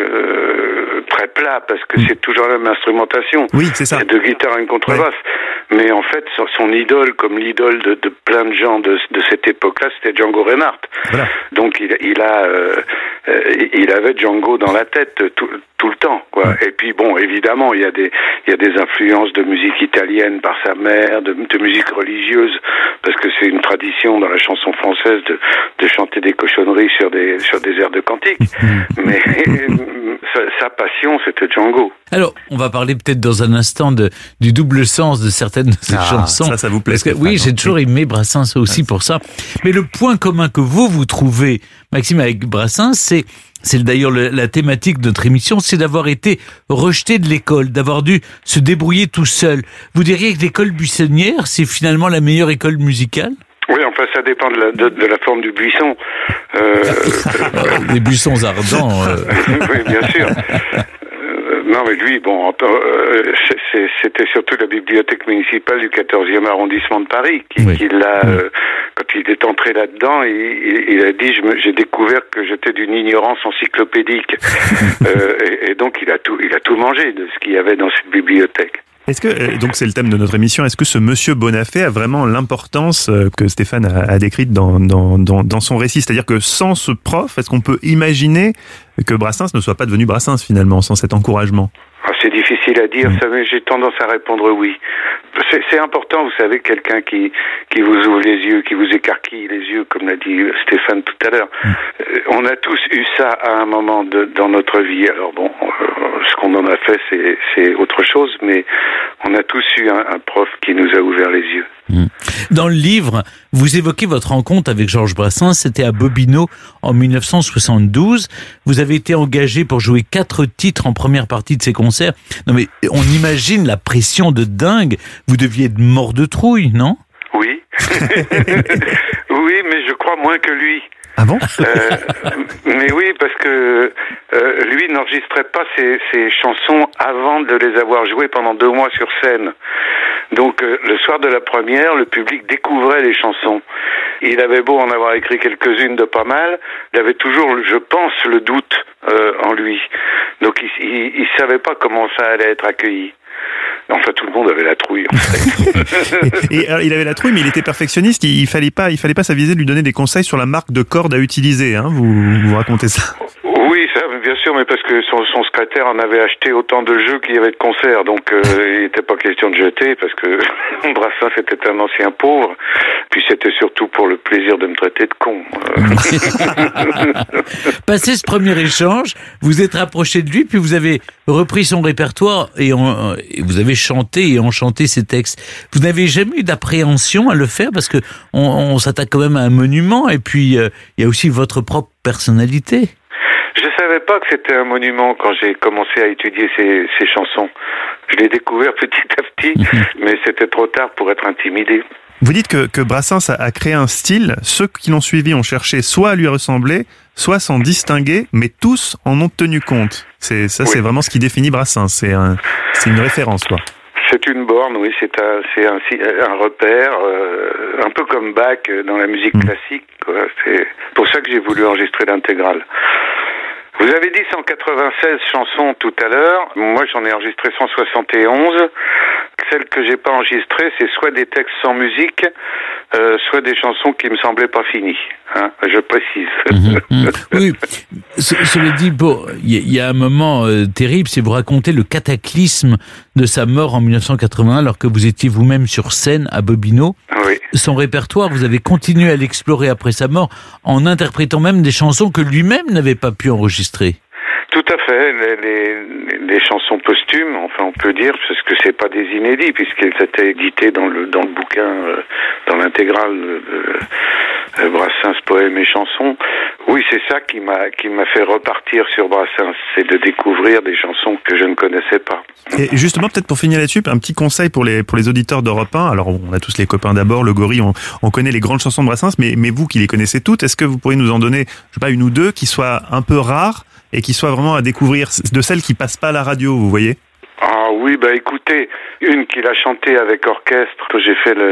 euh, très plat parce que c'est toujours la même instrumentation. Oui, c'est ça. De guitare et une contrebasse. Ouais. Mais en fait, son, son idole, comme l'idole de, de plein de gens de, de cette époque-là, c'était Django Reinhardt. Voilà. Donc il, il a, euh, il avait Django dans la tête tout, tout le temps, quoi. Ouais. Et puis bon, évidemment, il y a des, il y a des influences de musique italienne par sa mère, de, de musique religieuse, parce que c'est une tradition dans la chanson française de, de chanter des cochonneries sur des, sur des airs de cantiques. Mais sa, sa passion, c'était Django. Alors, on va parler peut-être dans un instant de, du double sens de certaines de ces ah, chansons. Ça, ça vous plaît. Parce que, oui, j'ai toujours aimé Brassens aussi ouais. pour ça. Mais le point commun que vous, vous trouvez, Maxime, avec Brassens, c'est, c'est d'ailleurs le, la thématique de notre émission, c'est d'avoir été rejeté de l'école, d'avoir dû se débrouiller tout seul. Vous diriez que l'école buissonnière, c'est finalement la meilleure école musicale ? Oui, enfin, ça dépend de la, de, de la forme du buisson. Euh, Les buissons ardents. Euh... oui, bien sûr. Euh, non, mais lui, bon, euh, c'est, c'est, c'était surtout la bibliothèque municipale du quatorzième arrondissement de Paris qui, oui. qui l'a, euh, quand il est entré là-dedans, il, il, il a dit, je me, j'ai découvert que j'étais d'une ignorance encyclopédique. euh, et, et donc, il a tout, il a tout mangé de ce qu'il y avait dans cette bibliothèque. Est-ce que, donc c'est le thème de notre émission, est-ce que ce monsieur Bonafé a vraiment l'importance que Stéphane a, a décrite dans, dans, dans, dans son récit ? C'est-à-dire que sans ce prof, est-ce qu'on peut imaginer que Brassens ne soit pas devenu Brassens finalement, sans cet encouragement ? C'est difficile à dire, mmh. ça, mais j'ai tendance à répondre oui. C'est, c'est important, vous savez, quelqu'un qui, qui vous ouvre les yeux, qui vous écarquille les yeux, comme l'a dit Stéphane tout à l'heure. Mmh. Euh, on a tous eu ça à un moment de, dans notre vie. Alors bon, euh, ce qu'on en a fait, c'est, c'est autre chose, mais on a tous eu un, un prof qui nous a ouvert les yeux. Mmh. Dans le livre, vous évoquez votre rencontre avec Georges Brassens, c'était à Bobino en dix-neuf cent soixante-douze. Vous avez été engagé pour jouer quatre titres en première partie de ces concerts. Non mais on imagine la pression de dingue. Vous deviez être mort de trouille, non ? Oui. Oui, mais je crois moins que lui. Ah bon ? euh, Mais oui, parce que euh, lui n'enregistrait pas ses, ses chansons avant de les avoir jouées pendant deux mois sur scène. Donc euh, le soir de la première, le public découvrait les chansons. Il avait beau en avoir écrit quelques-unes de pas mal, il avait toujours, je pense, le doute euh, en lui. Donc il, il, il savait pas comment ça allait être accueilli. Enfin, tout le monde avait la trouille, en fait. et, et alors, il avait la trouille, mais il était perfectionniste. Il, il fallait pas, il fallait pas s'aviser de lui donner des conseils sur la marque de cordes à utiliser. Hein, vous, vous racontez ça. Oui, ça, bien sûr, mais parce que son, son secrétaire en avait acheté autant de jeux qu'il y avait de concerts, donc euh, il n'était pas question de jeter, parce que Brassens était un ancien pauvre, puis c'était surtout pour le plaisir de me traiter de con. Passé ce premier échange, vous êtes rapproché de lui, puis vous avez repris son répertoire et, on, et vous avez chanté et enchanté ses textes. Vous n'avez jamais eu d'appréhension à le faire, parce que on, on s'attaque quand même à un monument, et puis euh, il y a aussi votre propre personnalité. Je savais pas que c'était un monument quand j'ai commencé à étudier ces, ces chansons. Je l'ai découvert petit à petit, mais c'était trop tard pour être intimidé. Vous dites que, que Brassens a, a créé un style. Ceux qui l'ont suivi ont cherché soit à lui ressembler, soit à s'en distinguer, mais tous en ont tenu compte. C'est, ça, oui. C'est vraiment ce qui définit Brassens. C'est, un, c'est une référence, quoi. C'est une borne, oui, c'est un, c'est un, un repère, euh, un peu comme Bach dans la musique mmh. classique, quoi. C'est pour ça que j'ai voulu enregistrer l'intégrale. Vous avez dit cent quatre-vingt-seize chansons tout à l'heure. Moi, j'en ai enregistré cent soixante et onze celles que j'ai pas enregistrées, c'est soit des textes sans musique, euh, soit des chansons qui me semblaient pas finies. Hein, je précise. Mmh, mmh. Oui, cela dit, bon, il y, y a un moment euh, terrible, c'est vous raconter le cataclysme de sa mort en dix-neuf cent quatre-vingt-un, alors que vous étiez vous-même sur scène à Bobino. Oui. Son répertoire, vous avez continué à l'explorer après sa mort, en interprétant même des chansons que lui-même n'avait pas pu enregistrer. Tout à fait, les, les, les chansons posthumes, enfin on peut dire, parce que c'est pas des inédits, puisqu'elles étaient éditées dans le dans le bouquin, euh, dans l'intégrale de euh, Brassens, poèmes et chansons. Oui, c'est ça qui m'a qui m'a fait repartir sur Brassens, c'est de découvrir des chansons que je ne connaissais pas. Et justement, peut-être pour finir là-dessus, un petit conseil pour les pour les auditeurs d'Europe un. Alors, on a tous les copains d'abord, le Gorille, on, on connaît les grandes chansons de Brassens, mais mais vous qui les connaissez toutes, est-ce que vous pourriez nous en donner, je sais pas, une ou deux qui soient un peu rares et qui soient vraiment à découvrir, de celles qui passent pas à la radio, vous voyez? Ah oui, bah écoutez, une qu'il a chantée avec orchestre, que j'ai fait le,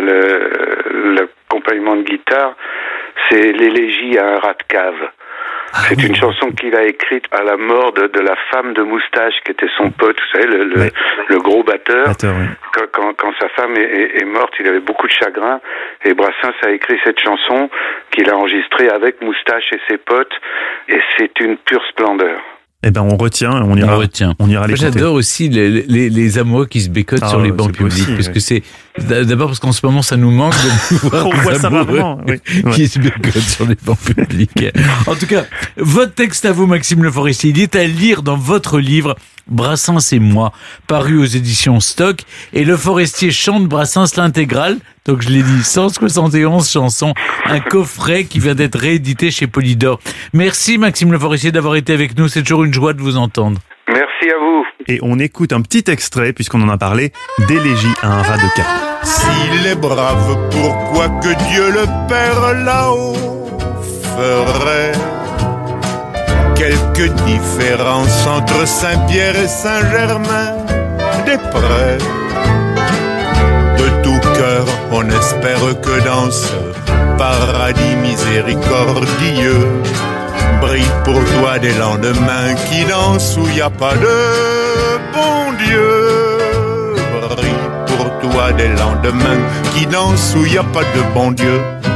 le, l'accompagnement de guitare, c'est l'élégie à un rat de cave. Ah, c'est oui. Une chanson qu'il a écrite à la mort de, de la femme de Moustache, qui était son pote, vous savez, le, le, oui. le gros batteur. batteur oui. quand, quand, quand sa femme est, est, est morte, il avait beaucoup de chagrin, et Brassens a écrit cette chanson qu'il a enregistrée avec Moustache et ses potes, et c'est une pure splendeur. Eh ben, on retient, on ira, on retient. On ira l'écouter. J'adore aussi les, les, les amoureux qui se bécotent ah, sur les bancs publics, possible, parce oui. que c'est, d'abord parce qu'en ce moment, ça nous manque de voir on voit ça rarement, oui. qui ouais. se bécotent sur les bancs publics. En tout cas, votre texte à vous, Maxime Le Forestier, il est à lire dans votre livre, Brassens et moi, paru aux éditions Stock, et Le Forestier chante Brassens l'intégrale. Donc je l'ai dit, cent soixante et onze chansons, un coffret qui vient d'être réédité chez Polydor. Merci Maxime Le Forestier d'avoir été avec nous, c'est toujours une joie de vous entendre. Merci à vous. Et on écoute un petit extrait, puisqu'on en a parlé, d'Élégie à un rat de cave. S'il est brave, pourquoi que Dieu le Père là-haut ferait quelques différences entre Saint-Pierre et Saint-Germain-des-Prés? De tout cœur, on espère que dans ce paradis miséricordieux brille pour toi des lendemains qui dansent où y a pas de bon Dieu. Brille pour toi des lendemains qui dansent où y a pas de bon Dieu.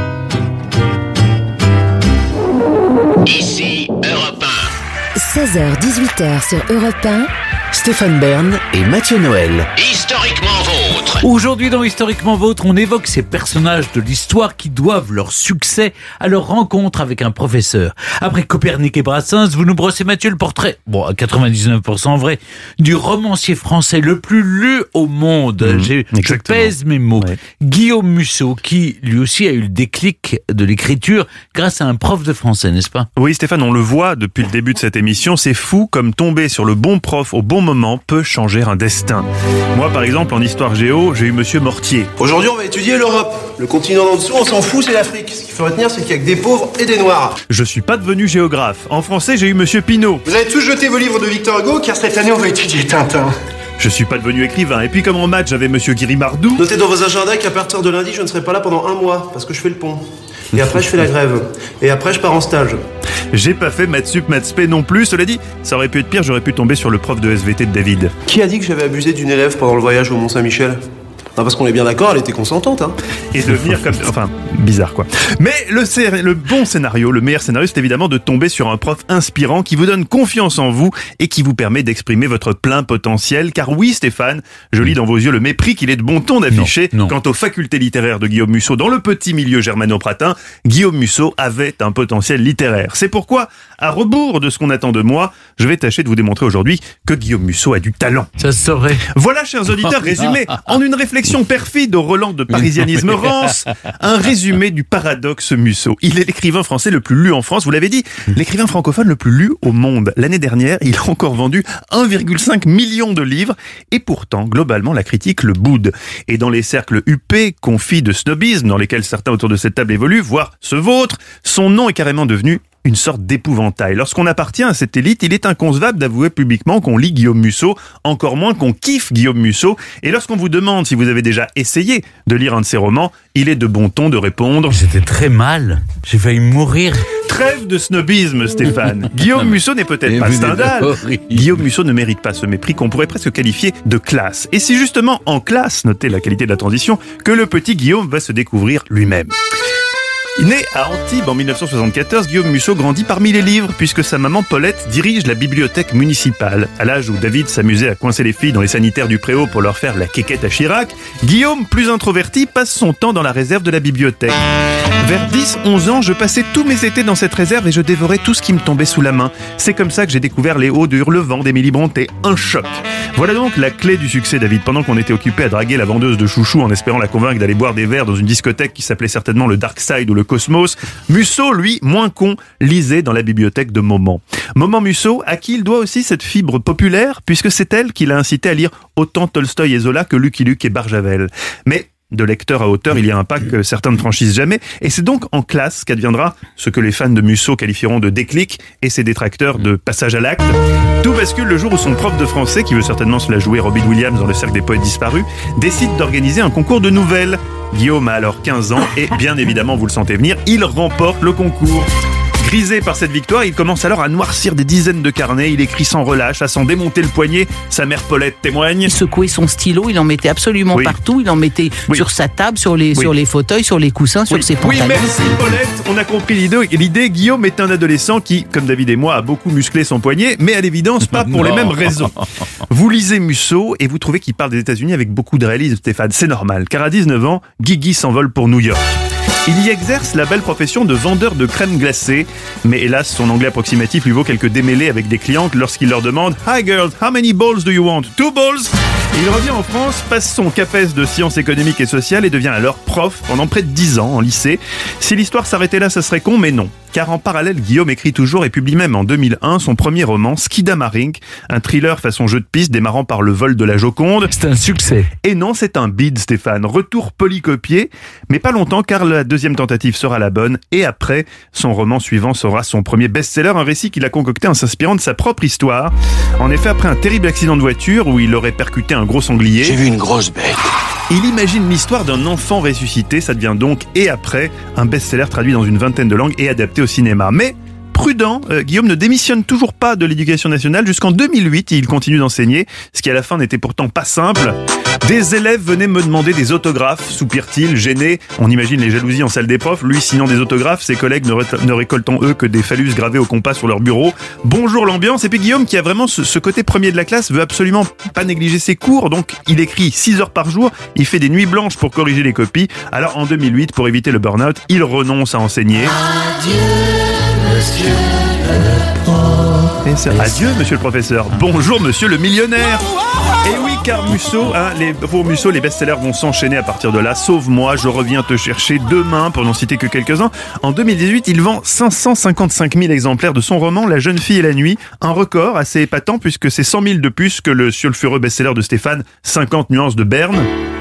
Ici Europe un. seize heures dix-huit heures sur Europe un. Stéphane Bern et Mathieu Noël. Historiquement vôtre. Aujourd'hui dans Historiquement Vôtre, on évoque ces personnages de l'histoire qui doivent leur succès à leur rencontre avec un professeur. Après Copernic et Brassens, vous nous brossez, Mathieu, le portrait, bon à quatre-vingt-dix-neuf pour cent vrai, du romancier français le plus lu au monde. Mmh, J'ai, je pèse mes mots. Ouais. Guillaume Musso, qui lui aussi a eu le déclic de l'écriture grâce à un prof de français, n'est-ce pas? Oui Stéphane, on le voit depuis le début de cette émission, c'est fou comme tomber sur le bon prof au bon moment peut changer un destin. Moi par exemple en histoire géo, j'ai eu monsieur Mortier. Aujourd'hui on va étudier l'Europe. Le continent d'en dessous on s'en fout, c'est l'Afrique. Ce qu'il faut retenir c'est qu'il y a que des pauvres et des noirs. Je suis pas devenu géographe. En français j'ai eu monsieur Pinault. Vous avez tous jeté vos livres de Victor Hugo car cette année on va étudier Tintin. Je suis pas devenu écrivain. Et puis comme en maths j'avais monsieur Guirimardou. Notez dans vos agendas qu'à partir de lundi je ne serai pas là pendant un mois parce que je fais le pont. Et après je fais la grève. Et après je pars en stage. J'ai pas fait maths sup, maths spé non plus. Cela dit, ça aurait pu être pire, j'aurais pu tomber sur le prof de S V T de David. Qui a dit que j'avais abusé d'une élève pendant le voyage au Mont-Saint-Michel ? Non, parce qu'on est bien d'accord, elle était consentante, hein. Et devenir comme... Enfin, bizarre, quoi. Mais le, scé... le bon scénario, le meilleur scénario, c'est évidemment de tomber sur un prof inspirant qui vous donne confiance en vous et qui vous permet d'exprimer votre plein potentiel. Car oui, Stéphane, je lis dans vos yeux le mépris qu'il est de bon ton d'afficher. Non, non. Quant aux facultés littéraires de Guillaume Musso dans le petit milieu germano-pratin, Guillaume Musso avait un potentiel littéraire. C'est pourquoi, à rebours de ce qu'on attend de moi, je vais tâcher de vous démontrer aujourd'hui que Guillaume Musso a du talent. Ça se saurait. Voilà, chers auditeurs, résumé en une réflexion perfide au Roland de parisianisme rance, un résumé du paradoxe Musso. Il est l'écrivain français le plus lu en France, vous l'avez dit, l'écrivain francophone le plus lu au monde. L'année dernière, il a encore vendu un virgule cinq million de livres et pourtant, globalement, la critique le boude. Et dans les cercles huppés, confits de snobisme, dans lesquels certains autour de cette table évoluent, voire ce vôtre, son nom est carrément devenu une sorte d'épouvantail. Lorsqu'on appartient à cette élite, il est inconcevable d'avouer publiquement qu'on lit Guillaume Musso, encore moins qu'on kiffe Guillaume Musso. Et lorsqu'on vous demande si vous avez déjà essayé de lire un de ses romans, il est de bon ton de répondre: J'étais très mal, j'ai failli mourir. Trêve de snobisme, Stéphane. Guillaume Musso n'est peut-être pas Stendhal. Guillaume Musso ne mérite pas ce mépris qu'on pourrait presque qualifier de classe. Et c'est justement en classe, notez la qualité de la transition, que le petit Guillaume va se découvrir lui-même. Né à Antibes en dix-neuf cent soixante-quatorze, Guillaume Musso grandit parmi les livres puisque sa maman Paulette dirige la bibliothèque municipale. À l'âge où David s'amusait à coincer les filles dans les sanitaires du Préau pour leur faire la quéquette à Chirac, Guillaume, plus introverti, passe son temps dans la réserve de la bibliothèque. Vers dix onze ans, je passais tous mes étés dans cette réserve et je dévorais tout ce qui me tombait sous la main. C'est comme ça que j'ai découvert les Hauts de Hurlevent d'Émilie Brontë. Un choc. Voilà donc la clé du succès, David. Pendant qu'on était occupé à draguer la vendeuse de chouchous en espérant la convaincre d'aller boire des verres dans une discothèque qui s'appelait certainement le Dark Side ou le Cosmos, Musso, lui, moins con, lisait dans la bibliothèque de Maman. Maman Musso, à qui il doit aussi cette fibre populaire, puisque c'est elle qui l'a incité à lire autant Tolstoï et Zola que Lucky Luke et Barjavel. Mais de lecteur à auteur, il y a un pas que certains ne franchissent jamais, et c'est donc en classe qu'adviendra ce que les fans de Musso qualifieront de déclic, et ses détracteurs de passage à l'acte. Tout bascule le jour où son prof de français, qui veut certainement se la jouer Robin Williams dans le cercle des poètes disparus, décide d'organiser un concours de nouvelles. Guillaume a alors quinze ans, et bien évidemment, vous le sentez venir, il remporte le concours. Grisé par cette victoire, il commence alors à noircir des dizaines de carnets, il écrit sans relâche, à s'en démonter le poignet, sa mère Paulette témoigne. Il secouait son stylo, il en mettait absolument oui. partout, il en mettait oui. sur sa table, sur les, oui. sur les fauteuils, sur les coussins, oui. sur ses pantalons. Oui, merci Paulette, on a compris l'idée. L'idée, Guillaume est un adolescent qui, comme David et moi, a beaucoup musclé son poignet, mais à l'évidence pas pour les mêmes raisons. Vous lisez Musso et vous trouvez qu'il parle des États-Unis avec beaucoup de réalisme, Stéphane, c'est normal, car à dix-neuf ans, Guigui s'envole pour New York. Il y exerce la belle profession de vendeur de crème glacée, mais hélas, son anglais approximatif lui vaut quelques démêlés avec des clientes lorsqu'il leur demande « Hi girls, how many balls do you want? Two balls ?» Il revient en France, passe son CAPES de sciences économiques et sociales et devient alors prof pendant près de dix ans en lycée. Si l'histoire s'arrêtait là, ça serait con, mais non. Car en parallèle, Guillaume écrit toujours et publie même en deux mille un son premier roman, Skidamarink, un thriller façon jeu de piste démarrant par le vol de la Joconde. C'est un succès. Et non, c'est un bide, Stéphane. Retour polycopié, mais pas longtemps car la deuxième tentative sera la bonne. Et après, son roman suivant sera son premier best-seller, un récit qu'il a concocté en s'inspirant de sa propre histoire. En effet, après un terrible accident de voiture où il aurait percuté un gros sanglier, J'ai vu une grosse bête. il imagine l'histoire d'un enfant ressuscité. Ça devient donc, et après, un best-seller traduit dans une vingtaine de langues et adapté au cinéma. Mais prudent, euh, Guillaume ne démissionne toujours pas de l'éducation nationale jusqu'en deux mille huit et il continue d'enseigner, ce qui à la fin n'était pourtant pas simple. Des élèves venaient me demander des autographes, soupire-t-il, gêné. On imagine les jalousies en salle des profs. Lui signant des autographes, ses collègues ne, ré- ne récoltant eux que des phallus gravés au compas sur leur bureau. Bonjour l'ambiance. Et puis Guillaume, qui a vraiment ce, ce côté premier de la classe, veut absolument pas négliger ses cours. Donc il écrit six heures par jour. Il fait des nuits blanches pour corriger les copies. Alors en deux mille huit, pour éviter le burn-out, il renonce à enseigner. Adieu, monsieur le professeur. Adieu, monsieur le professeur. Bonjour, monsieur le millionnaire. Et oui, car Musso, hein, les, pour Musso, les best-sellers vont s'enchaîner à partir de là. Sauve-moi, je reviens te chercher demain, pour n'en citer que quelques-uns. En deux mille dix-huit, il vend cinq cent cinquante-cinq mille exemplaires de son roman La jeune fille et la nuit. Un record assez épatant puisque c'est cent mille de plus que le sulfureux best-seller de Stéphane, cinquante nuances de Berne.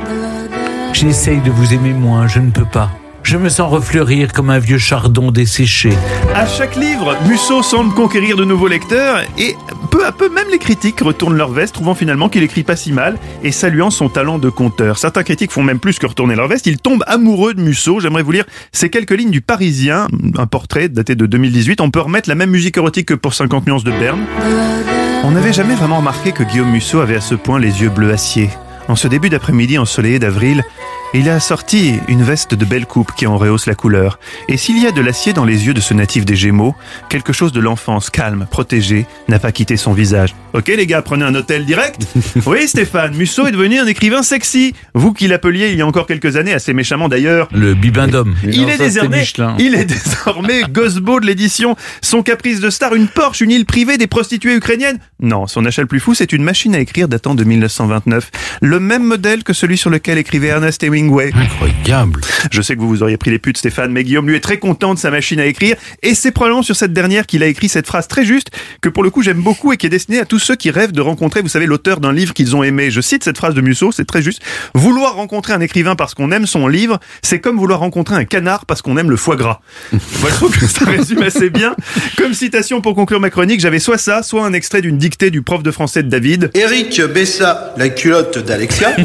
J'essaye de vous aimer moins, je ne peux pas. Je me sens refleurir comme un vieux chardon desséché. À chaque livre, Musso semble conquérir de nouveaux lecteurs et peu à peu, même les critiques retournent leur veste, trouvant finalement qu'il écrit pas si mal et saluant son talent de conteur. Certains critiques font même plus que retourner leur veste, ils tombent amoureux de Musso. J'aimerais vous lire ces quelques lignes du Parisien, un portrait daté de deux mille dix-huit. On peut remettre la même musique érotique que pour cinquante nuances de Berne. On n'avait jamais vraiment remarqué que Guillaume Musso avait à ce point les yeux bleu acier. En ce début d'après-midi ensoleillé d'avril, il a assorti une veste de belle coupe qui en rehausse la couleur. Et s'il y a de l'acier dans les yeux de ce natif des Gémeaux, quelque chose de l'enfance calme, protégée, n'a pas quitté son visage. Ok les gars, prenez un hôtel direct. Oui Stéphane, Musso est devenu un écrivain sexy. Vous qui l'appeliez il y a encore quelques années, assez méchamment d'ailleurs, le bibendum. Il, non, est, ça, désormais, il est désormais Gosbo de l'édition. Son caprice de star, une Porsche, une île privée, des prostituées ukrainiennes. Non, son achat le plus fou, c'est une machine à écrire datant de mille neuf cent vingt-neuf. Le même modèle que celui sur lequel écrivait Ernest Hemingway Hemingway. Incroyable. Je sais que vous vous auriez pris les putes, Stéphane, mais Guillaume, lui, est très content de sa machine à écrire. Et c'est probablement sur cette dernière qu'il a écrit cette phrase très juste, que pour le coup j'aime beaucoup et qui est destinée à tous ceux qui rêvent de rencontrer, vous savez, l'auteur d'un livre qu'ils ont aimé. Je cite cette phrase de Musso, c'est très juste. Vouloir rencontrer un écrivain parce qu'on aime son livre, c'est comme vouloir rencontrer un canard parce qu'on aime le foie gras. Moi, je trouve que ça résume assez bien. Comme citation pour conclure ma chronique, j'avais soit ça, soit un extrait d'une dictée du prof de français de David. Eric baissa la culotte d'Alexia.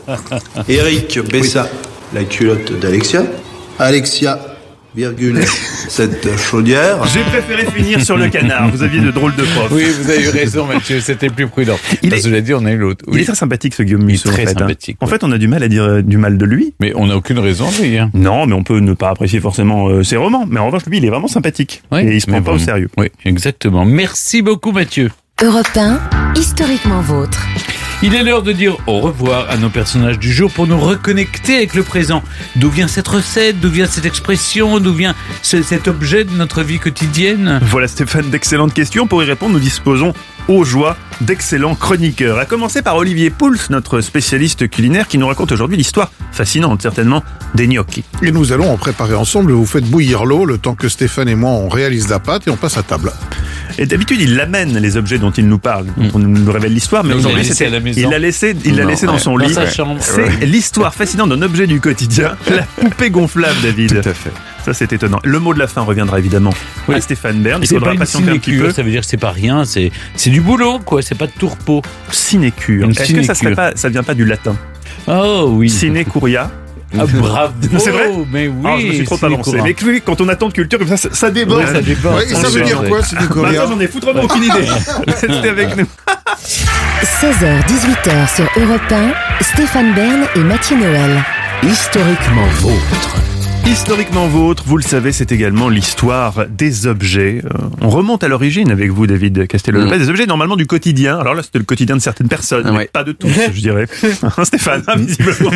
Eric baissa la culotte d'Alexia. Alexia, virgule, cette chaudière. J'ai préféré finir sur le canard. Vous aviez de drôles de profs. Oui, vous avez eu raison, Mathieu. C'était plus prudent. Il est... Cela dit, on a eu l'autre. Oui. Il est très sympathique, ce Guillaume Musso. Très en fait, sympathique. Hein. En fait, on a du mal à dire euh, du mal de lui. Mais on n'a aucune raison de lui. Hein. Non, mais on peut ne pas apprécier forcément euh, ses romans. Mais en revanche, lui, il est vraiment sympathique. Oui, et il se prend pas bon. au sérieux. Oui, exactement. Merci beaucoup, Mathieu. Europe un, historiquement vôtre. Il est l'heure de dire au revoir à nos personnages du jour pour nous reconnecter avec le présent. D'où vient cette recette? D'où vient cette expression? D'où vient ce, cet objet de notre vie quotidienne? Voilà, Stéphane, d'excellentes questions. Pour y répondre, nous disposons aux joies d'excellents chroniqueurs. À commencer par Olivier Pouls, notre spécialiste culinaire, qui nous raconte aujourd'hui l'histoire fascinante, certainement, des gnocchis. Et nous allons en préparer ensemble. Vous faites bouillir l'eau le temps que Stéphane et moi on réalise la pâte et on passe à table. Et d'habitude, il amène les objets dont il nous parle, dont on nous révèle l'histoire, mais, mais aujourd'hui, c'était, il l'a laissé, il l'a laissé dans son dans lit. Sa chambre. C'est ouais. l'histoire fascinante d'un objet du quotidien, la poupée gonflable, David. Tout à fait. Ça, c'est étonnant. Le mot de la fin reviendra évidemment oui. à Stéphane Bern. Il c'est faudra pas patienter un petit peu. Ça veut dire que c'est pas rien, c'est, c'est du boulot, quoi. C'est pas de tourpeau. Sinécure. Est-ce sinécure. que ça serait pas, ça vient pas du latin? Oh oui. Sinécuria. Ah bravo. C'est vrai? Mais oui. Ah, je me suis trop avancé. Mais oui, quand on a tant de culture comme ça, ça, ça déborde. Ouais, ça déborde. Ouais, et ça, ça veut dire quoi, Sinécuria? Bah, j'en ai foutrement aucune idée. Restez avec nous. seize heures dix-huit heures sur Europe un, Stéphane Bern et Mathieu Noël. Historiquement vôtre. Historiquement vôtre, vous le savez, c'est également l'histoire des objets. Euh, on remonte à l'origine avec vous, David Castello-Lopez, mmh. des objets normalement du quotidien. Alors là, c'était le quotidien de certaines personnes, ah ouais. mais pas de tous, je dirais. Stéphane, hein, visiblement.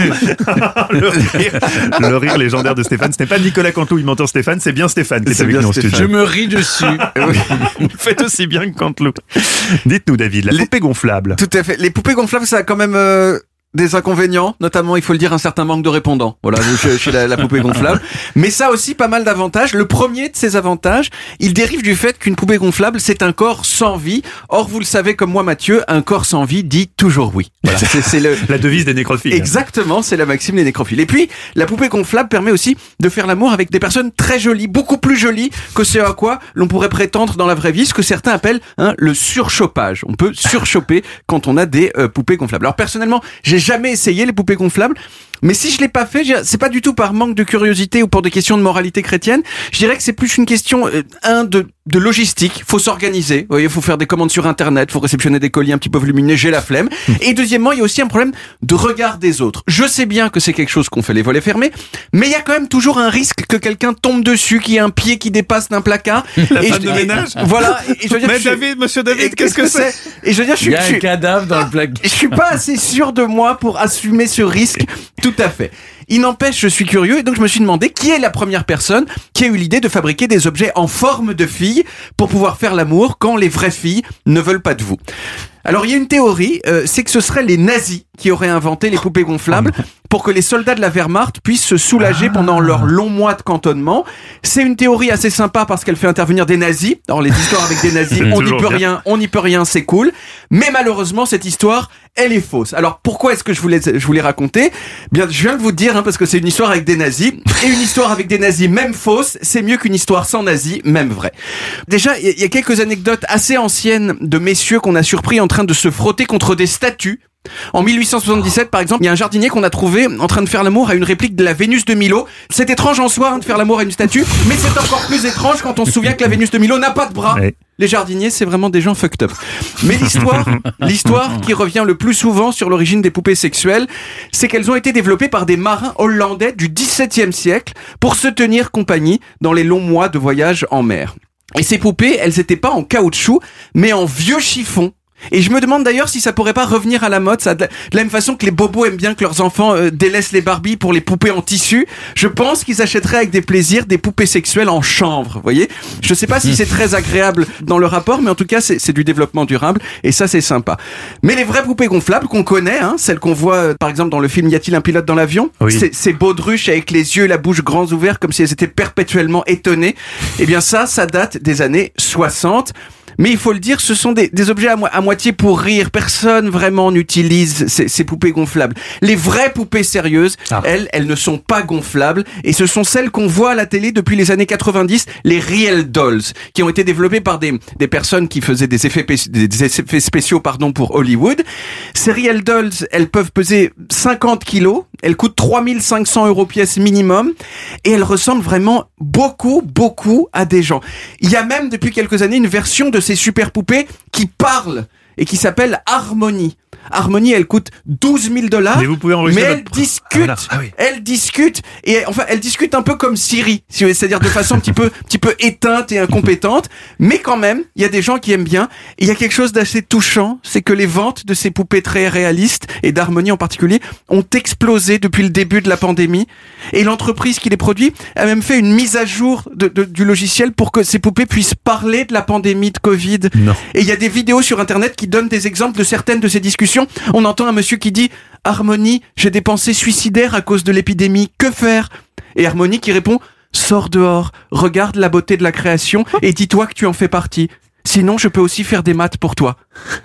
le, rire, le rire légendaire de Stéphane. Ce n'est pas Nicolas Canteloup, il m'entend Stéphane, c'est bien Stéphane qui est, est avec nous en studio. Je me ris dessus. Oui. Vous faites aussi bien que Canteloup. Dites-nous, David, la Les... poupée gonflable. Tout à fait. Les poupées gonflables, ça a quand même... Euh... des inconvénients, notamment, il faut le dire, un certain manque de répondants. Voilà, chez, chez la, la poupée gonflable. Mais ça aussi, pas mal d'avantages. Le premier de ces avantages, il dérive du fait qu'une poupée gonflable, c'est un corps sans vie. Or, vous le savez comme moi, Mathieu, un corps sans vie dit toujours oui. Voilà, c'est, c'est le... la devise des nécrophiles. Exactement, c'est la maxime des nécrophiles. Et puis, la poupée gonflable permet aussi de faire l'amour avec des personnes très jolies, beaucoup plus jolies que ce à quoi l'on pourrait prétendre dans la vraie vie, ce que certains appellent hein, le surchopage. On peut surchoper quand on a des euh, poupées gonflables. Alors, personnellement, j'ai jamais essayé les poupées gonflables, mais si je l'ai pas fait, c'est pas du tout par manque de curiosité ou pour des questions de moralité chrétienne. Je dirais que c'est plus une question euh, un de de logistique. Faut s'organiser. Vous voyez, faut faire des commandes sur Internet, faut réceptionner des colis un petit peu volumineux. J'ai la flemme. Et deuxièmement, il y a aussi un problème de regard des autres. Je sais bien que c'est quelque chose qu'on fait les volets fermés, mais il y a quand même toujours un risque que quelqu'un tombe dessus, qu'il y ait un pied qui dépasse d'un placard. La et femme je, de ménage. Et, voilà. Et, et je veux dire, mais je, David, Monsieur David, et, qu'est-ce que c'est? Et je veux dire, je suis, il y a je un suis, cadavre dans le placard. Je suis pas assez sûr de moi pour assumer ce risque. Tout à fait. Il n'empêche, je suis curieux et donc je me suis demandé qui est la première personne qui a eu l'idée de fabriquer des objets en forme de filles pour pouvoir faire l'amour quand les vraies filles ne veulent pas de vous. Alors il y a une théorie, euh, c'est que ce seraient les nazis qui auraient inventé les poupées gonflables pour que les soldats de la Wehrmacht puissent se soulager pendant leurs longs mois de cantonnement. C'est une théorie assez sympa parce qu'elle fait intervenir des nazis. Alors les histoires avec des nazis, on n'y peut rien, on n'y peut rien, c'est cool. Mais malheureusement cette histoire, elle est fausse. Alors pourquoi est-ce que je voulais je voulais raconter? Bien, je viens de vous dire hein, parce que c'est une histoire avec des nazis et une histoire avec des nazis même fausse, c'est mieux qu'une histoire sans nazis même vraie. Déjà, il y a quelques anecdotes assez anciennes de messieurs qu'on a surpris en train de se frotter contre des statues. En mille huit cent soixante-dix-sept, par exemple, il y a un jardinier qu'on a trouvé en train de faire l'amour à une réplique de la Vénus de Milo. C'est étrange en soi hein, de faire l'amour à une statue, mais c'est encore plus étrange quand on se souvient que la Vénus de Milo n'a pas de bras. Ouais. Les jardiniers, c'est vraiment des gens fucked up. Mais l'histoire, l'histoire qui revient le plus souvent sur l'origine des poupées sexuelles, c'est qu'elles ont été développées par des marins hollandais du dix-septième siècle pour se tenir compagnie dans les longs mois de voyage en mer. Et ces poupées, elles étaient pas en caoutchouc, mais en vieux chiffon. Et je me demande d'ailleurs si ça pourrait pas revenir à la mode, ça, de la, de la même façon que les bobos aiment bien que leurs enfants euh, délaissent les Barbies pour les poupées en tissu. Je pense qu'ils achèteraient avec des plaisirs des poupées sexuelles en chanvre, vous voyez. Je sais pas si c'est très agréable dans le rapport, mais en tout cas c'est, c'est du développement durable et ça c'est sympa. Mais les vraies poupées gonflables qu'on connaît, hein, celles qu'on voit euh, par exemple dans le film Y a-t-il un pilote dans l'avion, oui. c'est, ces baudruches avec les yeux et la bouche grands ouverts comme si elles étaient perpétuellement étonnées. Eh bien ça, ça date des années soixante. Mais il faut le dire, ce sont des, des objets à, mo- à moitié pour rire. Personne vraiment n'utilise ces, ces poupées gonflables. Les vraies poupées sérieuses, ah. elles, elles ne sont pas gonflables. Et ce sont celles qu'on voit à la télé depuis les années quatre-vingt-dix, les Real Dolls, qui ont été développées par des, des personnes qui faisaient des effets, pé- des effets spéciaux pardon, pour Hollywood. Ces Real Dolls, elles peuvent peser cinquante kilos. Elles coûtent trois mille cinq cents euros pièce minimum. Et elles ressemblent vraiment beaucoup, beaucoup à des gens. Il y a même depuis quelques années une version de ces super poupées qui parlent et qui s'appelle Harmony. Harmony, elle coûte douze mille dollars. Mais vous pouvez enregistrer Mais elle votre... discute, ah, voilà. ah, oui. elle discute, et enfin, elle discute un peu comme Siri, c'est-à-dire de façon un petit peu, petit peu éteinte et incompétente. Mais quand même, il y a des gens qui aiment bien. Et il y a quelque chose d'assez touchant, c'est que les ventes de ces poupées très réalistes, et d'Harmony en particulier, ont explosé depuis le début de la pandémie. Et l'entreprise qui les produit a même fait une mise à jour de, de, du logiciel pour que ces poupées puissent parler de la pandémie de Covid. Non. Et il y a des vidéos sur Internet qui donnent des exemples de certaines de ces discussions. On entend un monsieur qui dit « Harmony, j'ai des pensées suicidaires à cause de l'épidémie, que faire ?» Et Harmony qui répond « Sors dehors, regarde la beauté de la création et dis-toi que tu en fais partie. Sinon, je peux aussi faire des maths pour toi. »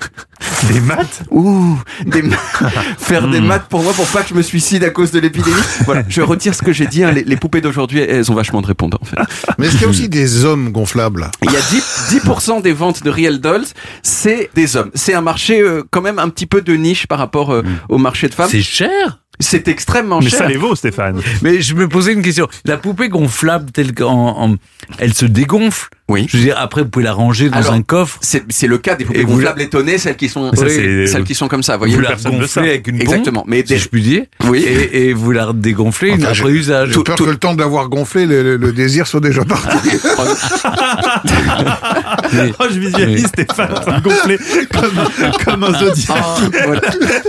Des maths ? Ouh, des maths. Faire des maths pour moi, pour pas que je me suicide à cause de l'épidémie. Voilà, je retire ce que j'ai dit. Hein. Les, les poupées d'aujourd'hui, elles ont vachement de répondants. En fait. Mais est-ce qu'il y a aussi des hommes gonflables ? Il y a dix pour cent des ventes de Real Dolls, c'est des hommes. C'est un marché euh, quand même un petit peu de niche par rapport euh, au marché de femmes. C'est cher ? C'est extrêmement Mais cher. ça les vaut, Stéphane. Mais je me posais une question. La poupée gonflable, telle qu'en, en, elle se dégonfle. Oui. Je veux dire, après, vous pouvez la ranger dans Alors, un coffre. C'est, c'est le cas des poupées Et vous gonflables étonnées, celles qui sont, Ça, oui, c'est- celles qui sont comme ça, vous voyez. Vous la personne ne gonflez sait. avec une pompe. Exactement. Mais Si des- je puis dire. Oui. Et, et vous la dégonflez Enfin, après j'ai- usage. J'ai peur que le temps de l'avoir gonflé, le, le- le désir soit déjà parti. Mais- Oh, je visualise Stéphane en train de gonfler comme, comme un zodiaque. Ah, voilà.